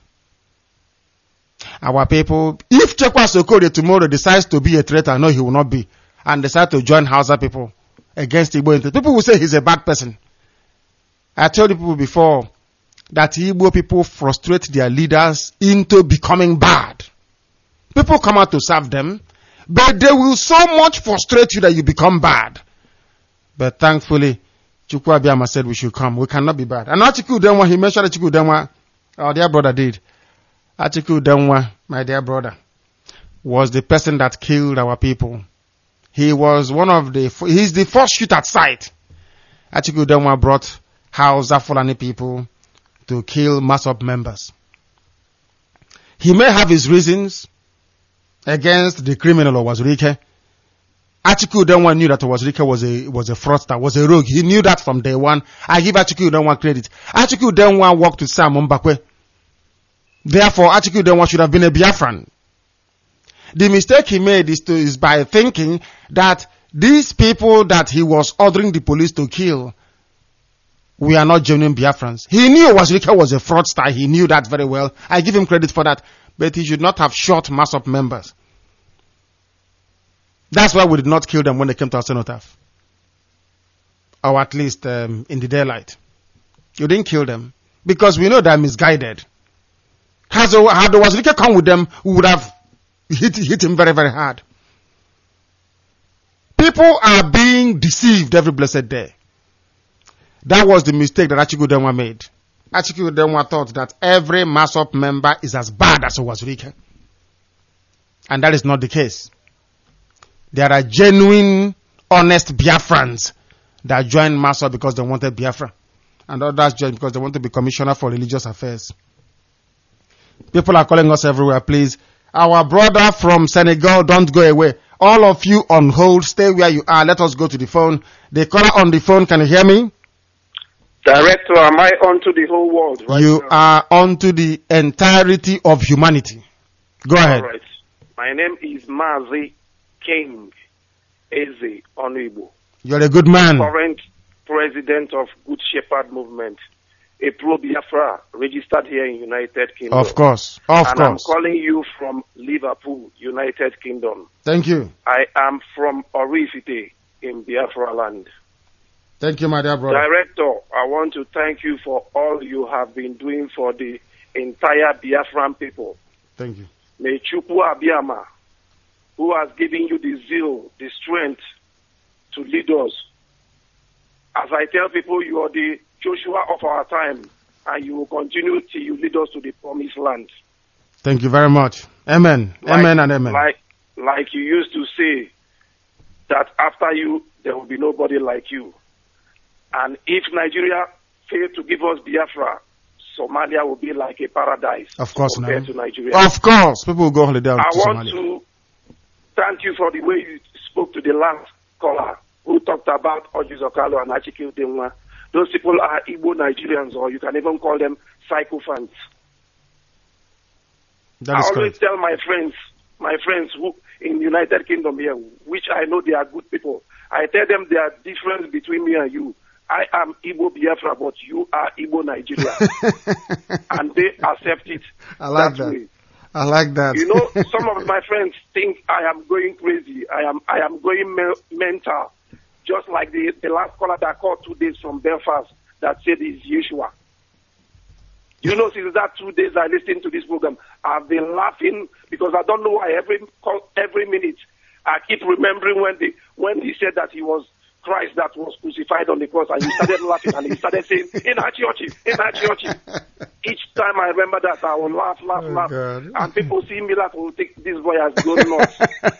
Our people, if Chekwas Okorie tomorrow decides to be a traitor, no, he will not be, and decide to join Hausa people against Igbo interests, people will say he's a bad person. I told people before that Igbo people frustrate their leaders into becoming bad. People come out to serve them, but they will so much frustrate you that you become bad. But thankfully, Chukwu Abiyama said we should come. We cannot be bad. And Atiku Udenwa, he mentioned Atiku Udenwa, our dear brother did. Atiku Udenwa, my dear brother, was the person that killed our people. He was he's the first shoot at sight. Atiku Udenwa brought Hausa Fulani people to kill MASSOP members. He may have his reasons against the criminal Owazurike. Atiku Udenwa knew that Owazurike was a fraudster, was a rogue. He knew that from day one. I give Atiku Udenwa credit. Atiku Udenwa worked with Sam Mbakwe. Therefore, Atiku Udenwa should have been a Biafran. The mistake he made is by thinking that these people that he was ordering the police to kill, we are not genuine Biafrans. He knew Owazurike was a fraudster. He knew that very well. I give him credit for that. But he should not have shot MASSOP members. That's why we did not kill them when they came to our cenotaph. Or at least in the daylight. You didn't kill them. Because we know they're misguided. Had Owazurike come with them, we would have hit him very, very hard. People are being deceived every blessed day. That was the mistake that Atiku Udenwa made. Atiku Udenwa thought that every MASSOP member is as bad as Owazurike. And that is not the case. There are genuine, honest Biafrans that joined MASSOP because they wanted Biafra. And others joined because they want to be commissioner for religious affairs. People are calling us everywhere, please. Our brother from Senegal, don't go away. All of you on hold, stay where you are. Let us go to the phone. The caller on the phone, can you hear me? Director, am I onto the whole world right You now? are onto the entirety of humanity. Go ahead. All right. My name is Mazi King Eze Onibo. You're a good man. Current president of Good Shepherd Movement, a pro-Biafra registered here in United Kingdom. Of course. Of and course. I'm calling you from Liverpool, United Kingdom. Thank you. I am from Orifite in Biafra land. Thank you, my dear brother. Director, I want to thank you for all you have been doing for the entire Biafran people. Thank you. May Chukwu Abiyama, who has given you the zeal, the strength to lead us. As I tell people, you are the Joshua of our time, and you will continue till you lead us to the promised land. Thank you very much. Amen. Amen and amen. Like you used to say, that after you, there will be nobody like you. And if Nigeria failed to give us Biafra Somalia will be like a paradise. Of course, compared to Nigeria. Of course, people will go holiday to Somalia. I want to thank you for the way you spoke to the last caller who talked about Ojiz Okalo and Achike Udenwa. Those people are Igbo Nigerians, or you can even call them psychophants. I always tell my friends who in the United Kingdom here, which I know they are good people, I tell them there are difference between me and you. I am Igbo Biafra, but you are Igbo Nigeria. And they accept it. I like that. Way. I like that. You know, some of my friends think I am going crazy. I am going mental. Just like the last caller that called 2 days from Belfast that said it's Yeshua. You know, since that 2 days I listened to this program, I've been laughing because I don't know why every minute I keep remembering when he said that he was Christ that was crucified on the cross, and he started laughing and he started saying, in Achiochi. Each time I remember that, I will laugh. God. And people see me laugh and will think this boy has gone nuts.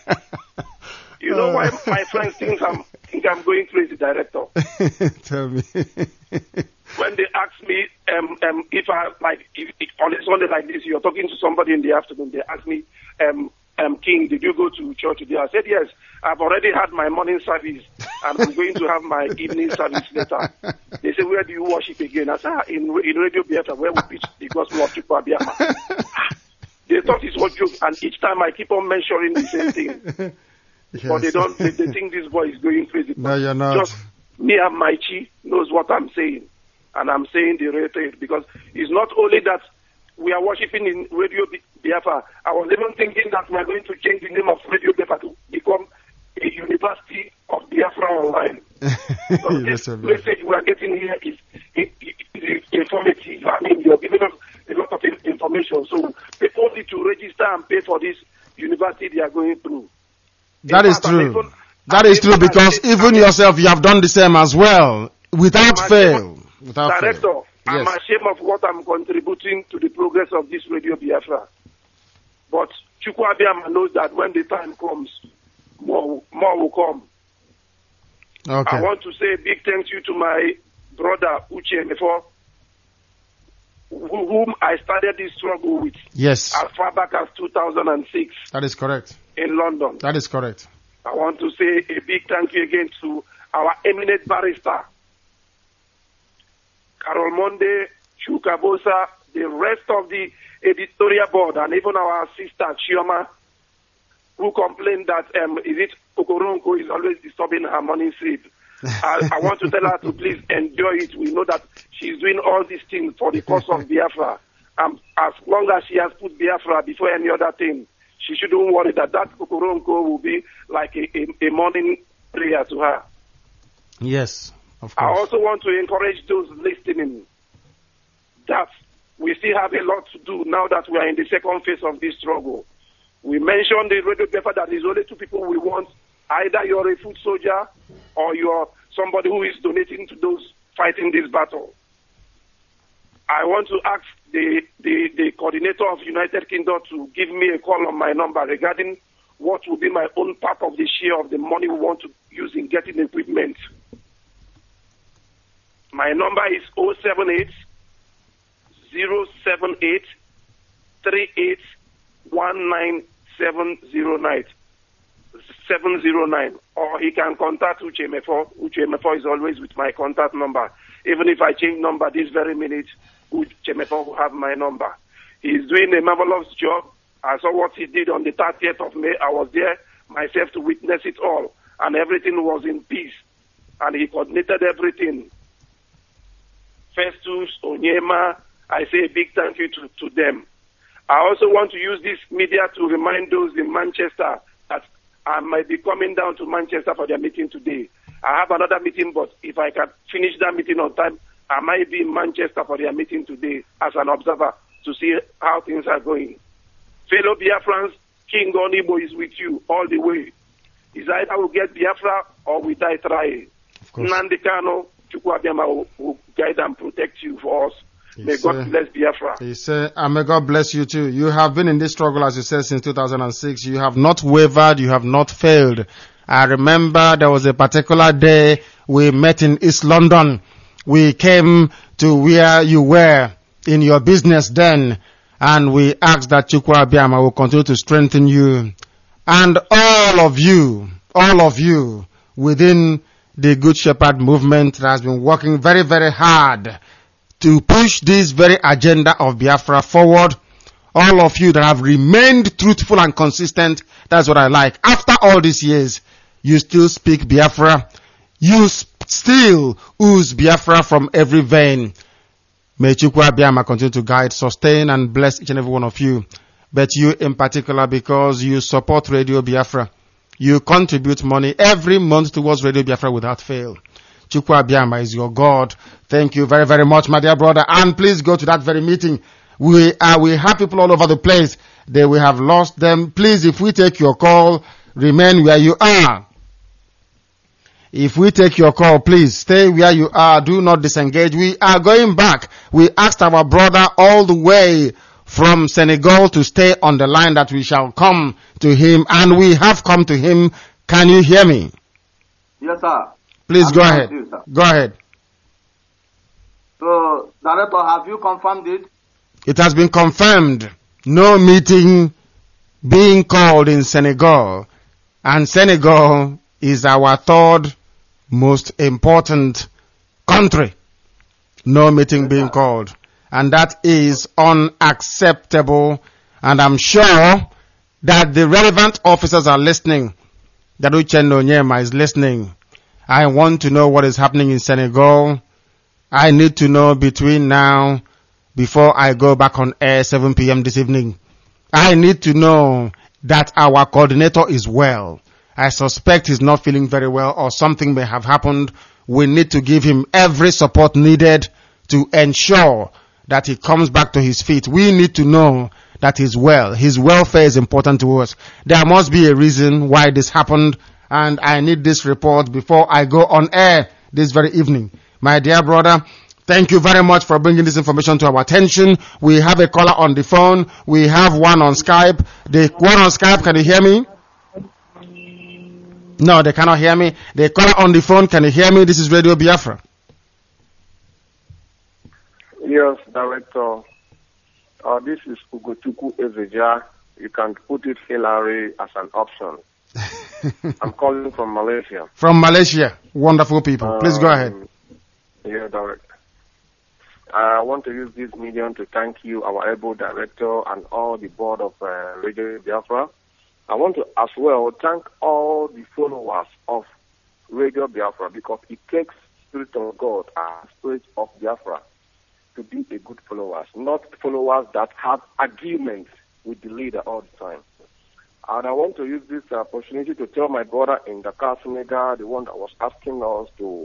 You know why my friends think I'm going crazy, Director? Tell me. When they ask me if on a Sunday like this, you're talking to somebody in the afternoon, they ask me, King, did you go to church today? I said, yes, I've already had my morning service and I'm going to have my evening service later. They say, where do you worship again? I said, in Radio Biafra, where we preach the gospel of Chukwu Abiyama. They thought it was joke, and each time I keep on mentioning the same thing. Yes. But they think this boy is going crazy. No, you're not. Just me and my chi knows what I'm saying. And I'm saying the real thing because it's not only that we are worshiping in Radio Biafra. I was even thinking that we are going to change the name of Radio Biafra to become a University of Biafra Online. This message we are getting here is informative. I mean, you're giving us a lot of information. So people need to register and pay for this university they are going through. That is true. That is true because even yourself, you have done the same as well, without fail. Director, I'm ashamed of what I'm contributing to the progress of this Radio Biafra. But Chukwu Abiyama knows that when the time comes, more will come. Okay. I want to say a big thank you to my brother Uche Mefo, whom I started this struggle with. Yes. As far back as 2006. That is correct. In London. That is correct. I want to say a big thank you again to our eminent barrister, Carol Monde, Chuka Bosa, the rest of the editorial board, and even our sister Chioma, who complained that Okoronko is always disturbing her morning sleep. I want to tell her to please enjoy it. We know that she's doing all these things for the cause of Biafra. As long as she has put Biafra before any other thing, she shouldn't worry that Okoronko will be like a morning prayer to her. Yes, of course. I also want to encourage those listening that we still have a lot to do now that we are in the second phase of this struggle. We mentioned the Radio Biafra that there's only two people we want. Either you're a foot soldier or you're somebody who is donating to those fighting this battle. I want to ask the coordinator of United Kingdom to give me a call on my number regarding what will be my own part of the share of the money we want to use in getting equipment. My number is 078 078 3819709. 709, or he can contact Uche Mefo. Uche Mefo is always with my contact number. Even if I change number this very minute, Uche Mefo will have my number. He's doing a marvelous job. I saw what he did on the 30th of May. I was there myself to witness it all, and everything was in peace. And he coordinated everything. Festus, Onyema, I say a big thank you to them. I also want to use this media to remind those in Manchester that I might be coming down to Manchester for their meeting today. I have another meeting, but if I can finish that meeting on time, I might be in Manchester for their meeting today as an observer to see how things are going. Fellow Biafrans, King Onibo is with you all the way. It's either we'll get Biafra or we die trying. Nnamdi Kanu, Chukwu Abiyama will guide and protect you for us. May God bless Biafra. He said, and may God bless you too. You have been in this struggle, as you said, since 2006. You have not wavered. You have not failed. I remember there was a particular day we met in East London. We came to where you were in your business then. And we ask that Chukwu Abiyama will continue to strengthen you and all of you within the Good Shepherd movement that has been working very, very hard to push this very agenda of Biafra forward. All of you that have remained truthful and consistent, that's what I like. After all these years, you still speak Biafra. You still ooze Biafra from every vein. May Chukwu Abiyama continue to guide, sustain, and bless each and every one of you. But you in particular, because you support Radio Biafra. You contribute money every month towards Radio Biafra without fail. Chukwu Abiyama is your God. Thank you very, very much, my dear brother. And please go to that very meeting. We have people all over the place. We have lost them. Please, if we take your call, remain where you are. If we take your call, please stay where you are. Do not disengage. We are going back. We asked our brother all the way from Senegal to stay on the line that we shall come to him, and we have come to him. Can you hear me? Yes, sir. Please go ahead. Go ahead. So, Director, have you confirmed it? It has been confirmed. No meeting being called in Senegal. And Senegal is our third most important country. No meeting being called. And that is unacceptable. And I'm sure that the relevant officers are listening. That Uchenna Onyema is listening. I want to know what is happening in Senegal. I need to know between now, before I go back on air 7 p.m. this evening. I need to know that our coordinator is well. I suspect he's not feeling very well, or something may have happened. We need to give him every support needed to ensure that he comes back to his feet. We need to know that he's well. His welfare is important to us. There must be a reason why this happened, and I need this report before I go on air this very evening. My dear brother, thank you very much for bringing this information to our attention. We have a caller on the phone. We have one on Skype. The one on Skype, can you hear me? No, they cannot hear me. The caller on the phone, can you hear me? This is Radio Biafra. Yes, Director. This is Ugochukwu Ezeja. You can put it Hillary as an option. I'm calling from Malaysia. From Malaysia. Wonderful people. Please go ahead. Yeah, Director. I want to use this medium to thank you, our able director, and all the board of Radio Biafra. I want to as well thank all the followers of Radio Biafra, because it takes Spirit of God and Spirit of Biafra to be a good followers, not followers that have arguments with the leader all the time. And I want to use this opportunity to tell my brother in Dakar, Senegal, the one that was asking us to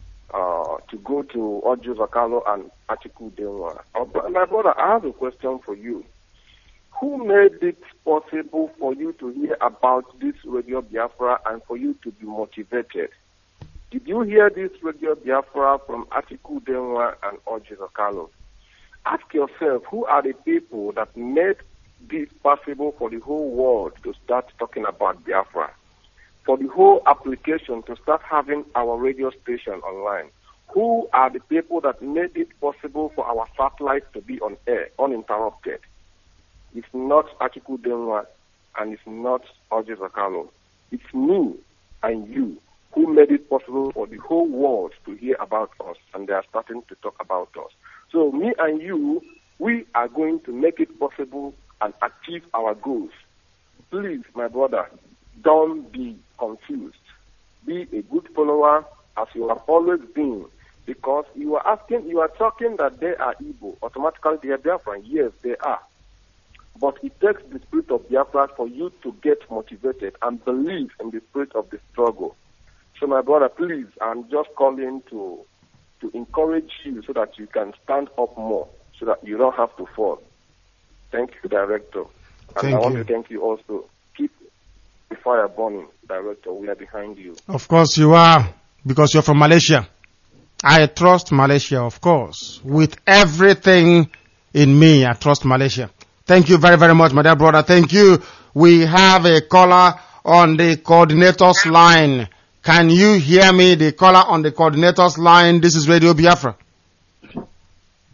go to Ojo Zakalo and Atiku Denwa. My brother, I have a question for you. Who made it possible for you to hear about this Radio Biafra and for you to be motivated? Did you hear this Radio Biafra from Atiku Denwa and Ojo Zakalo? Ask yourself, who are the people that made this possible for the whole world to start talking about Biafra? For the whole application to start having our radio station online? Who are the people that made it possible for our satellite to be on air, uninterrupted? It's not Atiku Denwa and it's not Ojo Zakalo. It's me and you who made it possible for the whole world to hear about us, and they are starting to talk about us. So me and you, we are going to make it possible and achieve our goals. Please, my brother, don't be confused. Be a good follower as you have always been, because you are talking that they are Igbo. Automatically they are Biafran. Yes, they are. But it takes the spirit of Biafra for you to get motivated and believe in the spirit of the struggle. So my brother, please, I'm just calling to encourage you so that you can stand up more, so that you don't have to fall. Thank you, Director. And I want to thank you also. Keep the fire burning, Director. We are behind you. Of course you are, because you're from Malaysia. I trust Malaysia, of course. With everything in me, I trust Malaysia. Thank you very, very much, my dear brother. Thank you. We have a caller on the coordinator's line. Can you hear me? The caller on the coordinator's line. This is Radio Biafra.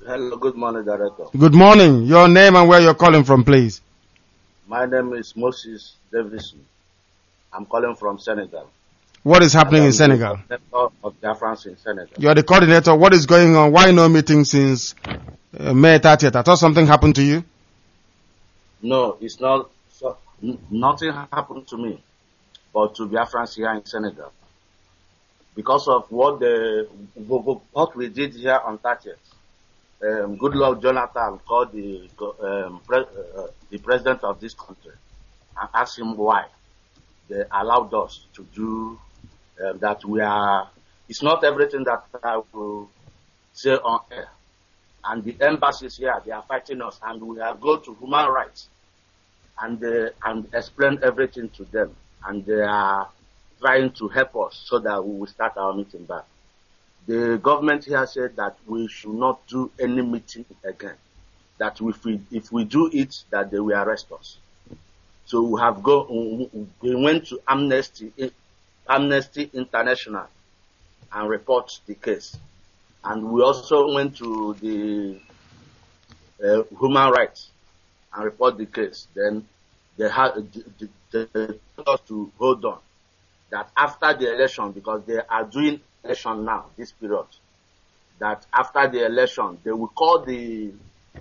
Hello, good morning, Director. Good morning. Your name and where you're calling from, please. My name is Moses Davison. I'm calling from Senegal. What is happening in Senegal? Of Biafrans in Senegal. You're the coordinator. What is going on? Why no meeting since May 30th? I thought something happened to you. No, it's not. Nothing happened to me, but to Biafrans here in Senegal. Because of what we did here on 30th. Goodluck Jonathan called the president of this country and asked him why they allowed us to do that. It's not everything that I will say on air. And the embassies here, they are fighting us, and we have go to human rights and explain everything to them. And they are trying to help us so that we will start our meeting back. The government here said that we should not do any meeting again. That if we do it, that they will arrest us. So we went to Amnesty International and report the case. And we also went to the human rights and report the case. Then they told us to hold on. That after the election, because they are doing election now, this period, that after the election, they will call the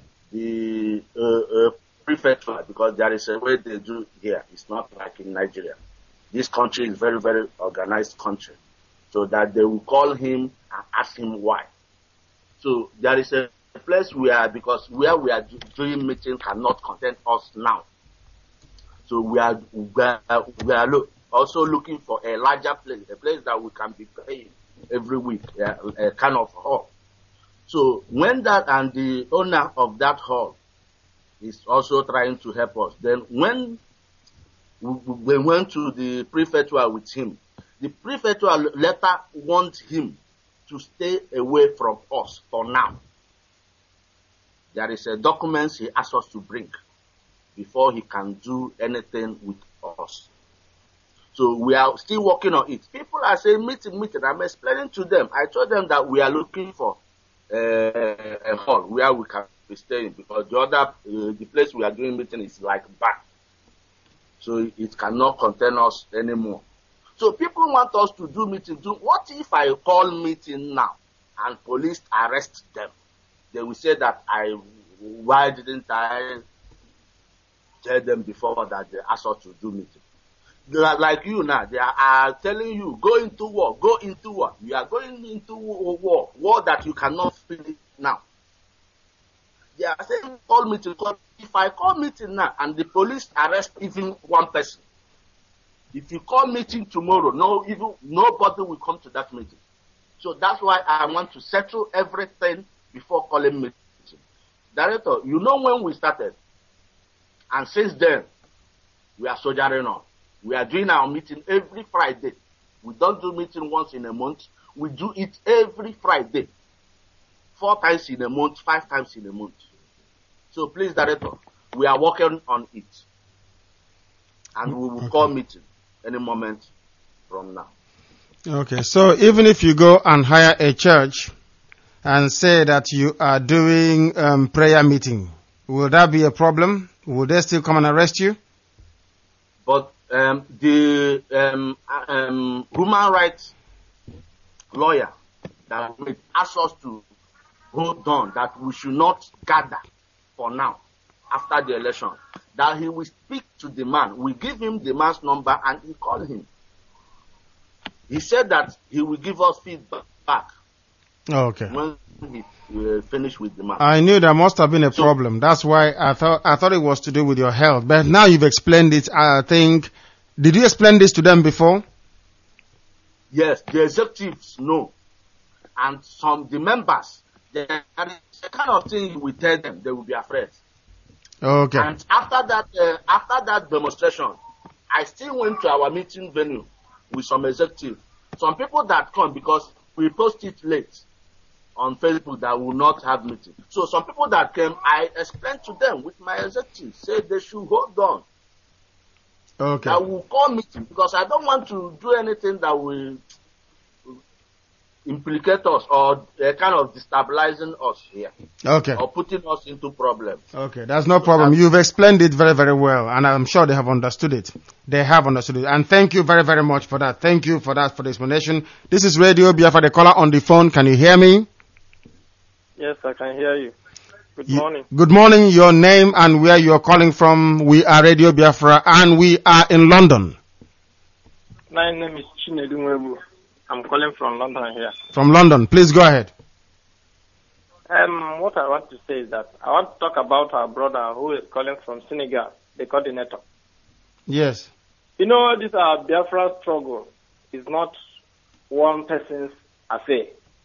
prefecture, because there is a way they do here. It's not like in Nigeria. This country is very, very organized country. So that they will call him and ask him why. So there is a place because where we are doing meeting cannot contain us now. So we are also looking for a larger place, a place that we can be paying every week, a kind of hall. So when that, and the owner of that hall is also trying to help us, then when we went to the prefecture with him, the prefecture later want him to stay away from us for now. There is a document he asked us to bring before he can do anything with us. So we are still working on it. People are saying meeting. I'm explaining to them. I told them that we are looking for a hall where we can be staying, because the place we are doing meeting is like back. So it cannot contain us anymore. So people want us to do meeting. What if I call meeting now and police arrest them? They will say that why didn't I tell them before that they asked us to do meeting? They are like you now. They are telling you, go into war. You are going into war that you cannot finish now. They are saying, call meeting. If I call meeting now and the police arrest even one person, if you call meeting tomorrow, nobody will come to that meeting. So that's why I want to settle everything before calling meeting. Director, you know when we started, and since then, we are soldiering on. We are doing our meeting every Friday. We don't do meeting once in a month. We do it every Friday. 4 times in a month, 5 times in a month. So please, Director, we are working on it. And we will call meeting any moment from now. Okay, so even if you go and hire a church and say that you are doing prayer meeting, will that be a problem? Will they still come and arrest you? But the human rights lawyer that asked us to hold on, that we should not gather for now after the election, that he will speak to the man. We give him the man's number and he called him. He said that he will give us feedback. Okay. When he finished with the man. I knew there must have been a problem. That's why I thought it was to do with your health. But now you've explained it. I think, did you explain this to them before? Yes, the executives know, and the members. There is the kind of thing we tell them, they will be afraid. Okay. And after that demonstration, I still went to our meeting venue with some executives. Some people that come, because we post it late on Facebook, that will not have meeting. So some people that came, I explained to them with my executives, said they should hold on. Okay. I will call meeting, because I don't want to do anything that will implicate us or kind of destabilizing us here. Okay. Or putting us into problems. Okay, that's no problem. You've explained it very, very well, and I'm sure they have understood it. They have understood it. And thank you very, very much for that. Thank you for that, for the explanation. This is Radio Biafra, the caller on the phone. Can you hear me? Yes, I can hear you. Good morning. Good morning. Your name and where you're calling from. We are Radio Biafra, and we are in London. My name is Chinedu Mwebu. I'm calling from London here. From London. Please go ahead. What I want to say is that I want to talk about our brother who is calling from Senegal, the coordinator. Yes. You know, this Biafra struggle is not one person's affair.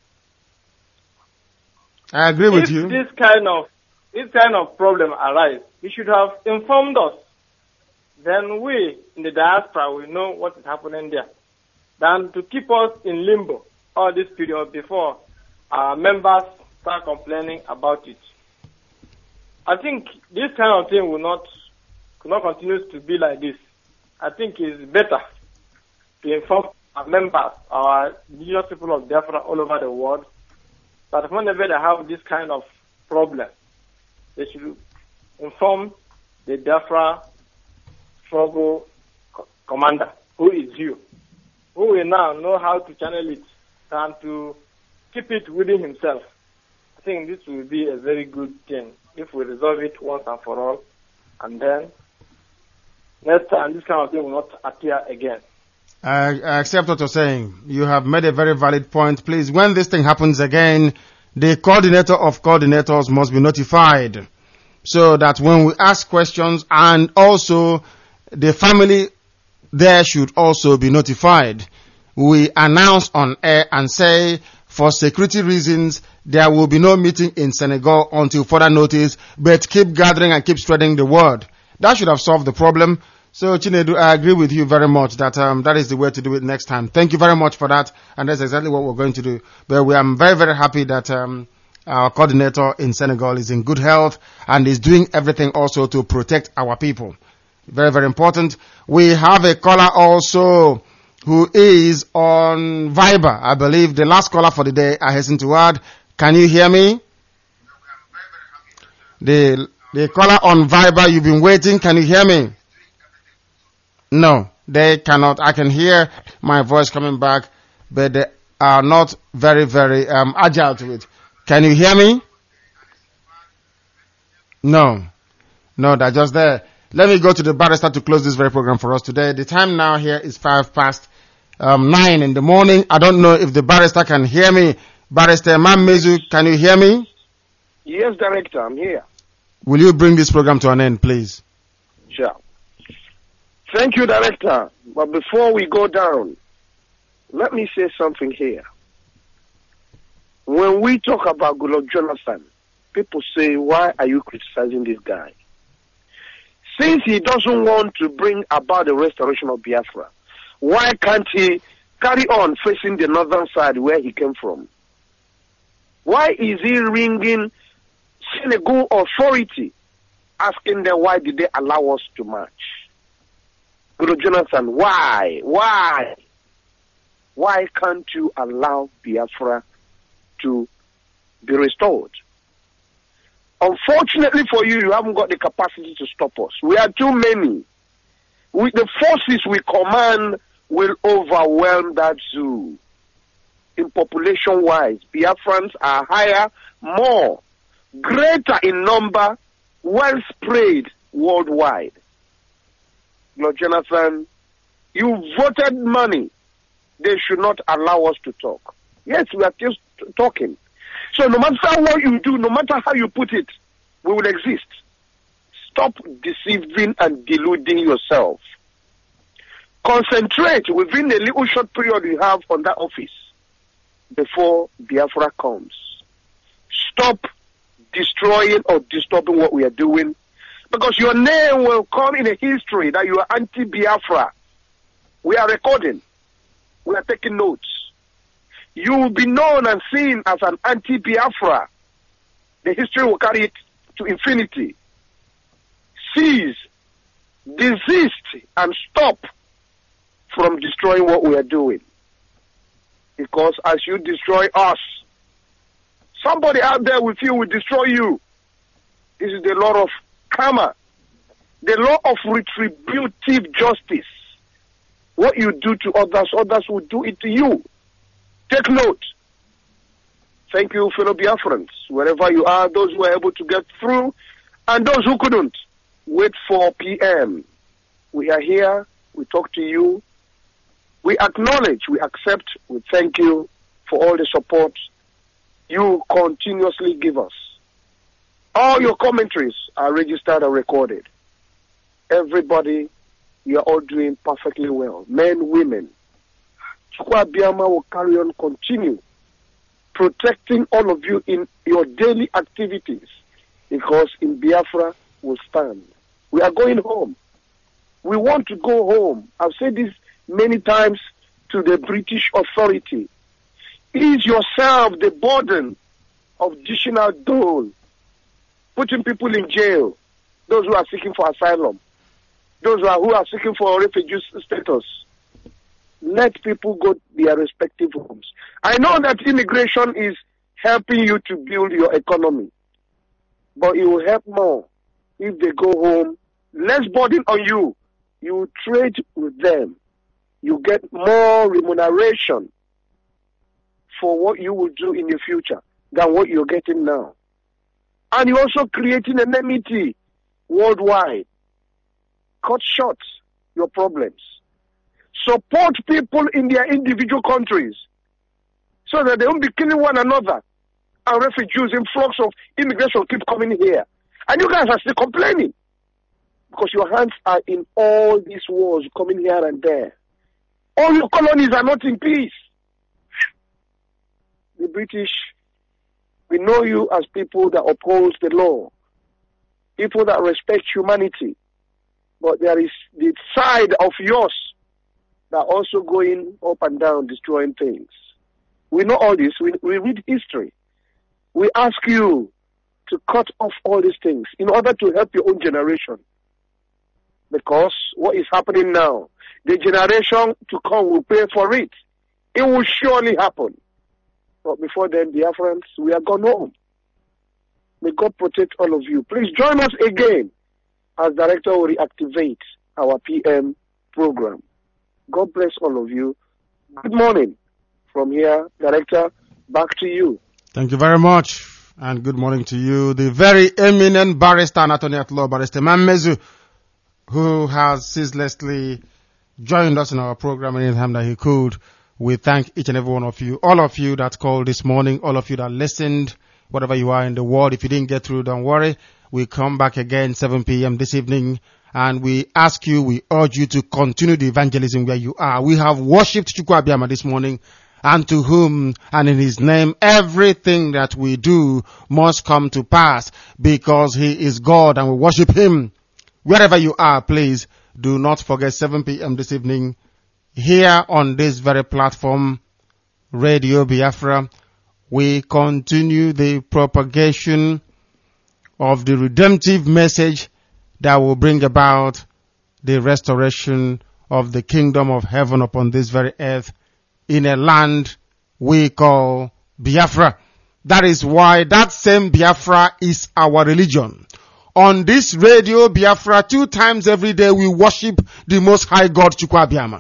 I agree with you. If this kind of problem arise, you should have informed us. Then we in the diaspora will know what is happening there. Than to keep us in limbo all this period before our members start complaining about it. I think this kind of thing will not continue to be like this. I think it's better to inform our members, our indigenous people of Biafra all over the world, that whenever they have this kind of problem, they should inform the Biafra struggle commander, who is you, who will now know how to channel it and to keep it within himself. I think this will be a very good thing if we resolve it once and for all, and then next time this kind of thing will not appear again. I accept what you're saying. You have made a very valid point. Please, when this thing happens again, the coordinator of coordinators must be notified, so that when we ask questions, and also the family there should also be notified. We announce on air and say, for security reasons, there will be no meeting in Senegal until further notice, but keep gathering and keep spreading the word. That should have solved the problem. So, Chinedu, I agree with you very much that that is the way to do it next time. Thank you very much for that, and that's exactly what we're going to do. But we are very, very happy that our coordinator in Senegal is in good health and is doing everything also to protect our people. Very, very important. We have a caller also who is on Viber. I believe the last caller for the day, I hasten to add. Can you hear me? The caller on Viber, you've been waiting. Can you hear me? No, they cannot. I can hear my voice coming back, but they are not very, very agile to it. Can you hear me? No, they're just there. Let me go to the barrister to close this very program for us today. The time now here is 9:05 in the morning. I don't know if the barrister can hear me. Barrister Mamezu, can you hear me? Yes, Director, I'm here. Will you bring this program to an end, please? Sure. Thank you, Director. But before we go down, let me say something here. When we talk about Goodluck Jonathan, people say, why are you criticizing this guy? Since he doesn't want to bring about the restoration of Biafra, why can't he carry on facing the northern side where he came from? Why is he ringing Senegal authority, asking them why did they allow us to march? Goodluck Jonathan, why? Why can't you allow Biafra to be restored? Unfortunately for you, you haven't got the capacity to stop us. We are too many. The forces we command will overwhelm that zoo. In population-wise, Biafrans are higher, more, greater in number, well spread worldwide. Lord Jonathan, you voted money. They should not allow us to talk. Yes, we are just talking. So no matter what you do, no matter how you put it, we will exist. Stop deceiving and deluding yourself. Concentrate within the little short period you have on that office before Biafra comes. Stop destroying or disturbing what we are doing, because your name will come in a history that you are anti-Biafra. We are recording. We are taking notes. You will be known and seen as an anti-Biafra. The history will carry it to infinity. Cease, desist, and stop from destroying what we are doing. Because as you destroy us, somebody out there with you will destroy you. This is the law of karma, the law of retributive justice. What you do to others, others will do it to you. Take note. Thank you, fellow Biafrans, wherever you are, those who were able to get through, and those who couldn't. Wait for PM. We are here. We talk to you. We acknowledge, we accept, we thank you for all the support you continuously give us. All your commentaries are registered and recorded. Everybody, you are all doing perfectly well. Men, women. Chukwu Abiyama will carry on, continue protecting all of you in your daily activities, because in Biafra will stand. We are going home. We want to go home. I've said this many times to the British authority. Ease yourself the burden of additional dole, putting people in jail, those who are seeking for asylum, those who are seeking for refugee status. Let people go to their respective homes. I know that immigration is helping you to build your economy, but it will help more if they go home. Less burden on you. You trade with them. You get more remuneration for what you will do in the future than what you're getting now. And you're also creating enmity worldwide. Cut short your problems. Support people in their individual countries so that they won't be killing one another. And refugees, influx of immigration keep coming here. And you guys are still complaining because your hands are in all these wars coming here and there. All your colonies are not in peace. The British, we know you as people that oppose the law, people that respect humanity, but there is the side of yours that are also going up and down, destroying things. We know all this. We read history. We ask you to cut off all these things in order to help your own generation. Because what is happening now, the generation to come will pay for it. It will surely happen. But before then, Biafrans, we are gone home. May God protect all of you. Please join us again as Director will reactivate our PM program. God bless all of you. Good morning. From here, Director, back to you. Thank you very much. And good morning to you. The very eminent barrister and attorney at law, Barrister Mammezu, who has ceaselessly joined us in our program anytime that he could. We thank each and every one of you, all of you that called this morning, all of you that listened, whatever you are in the world. If you didn't get through, don't worry. We come back again 7 p.m. this evening, and we ask you, we urge you to continue the evangelism where you are. We have worshipped Chukwu Abiyama this morning, and to whom and in his name everything that we do must come to pass, because he is God and we worship him. Wherever you are, please do not forget 7 p.m. this evening here on this very platform, Radio Biafra. We continue the propagation of the redemptive message that will bring about the restoration of the kingdom of heaven upon this very earth in a land we call Biafra. That is why that same Biafra is our religion. On this Radio Biafra, 2 times every day we worship the Most High God, Chukwu Abiyama.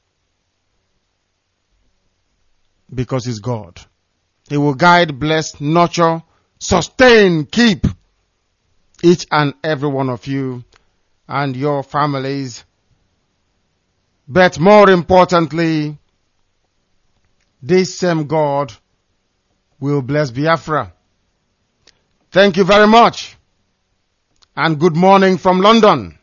Because he's God. He will guide, bless, nurture, sustain, keep each and every one of you and your families. But more importantly, this same God will bless Biafra. Thank you very much. And good morning from London.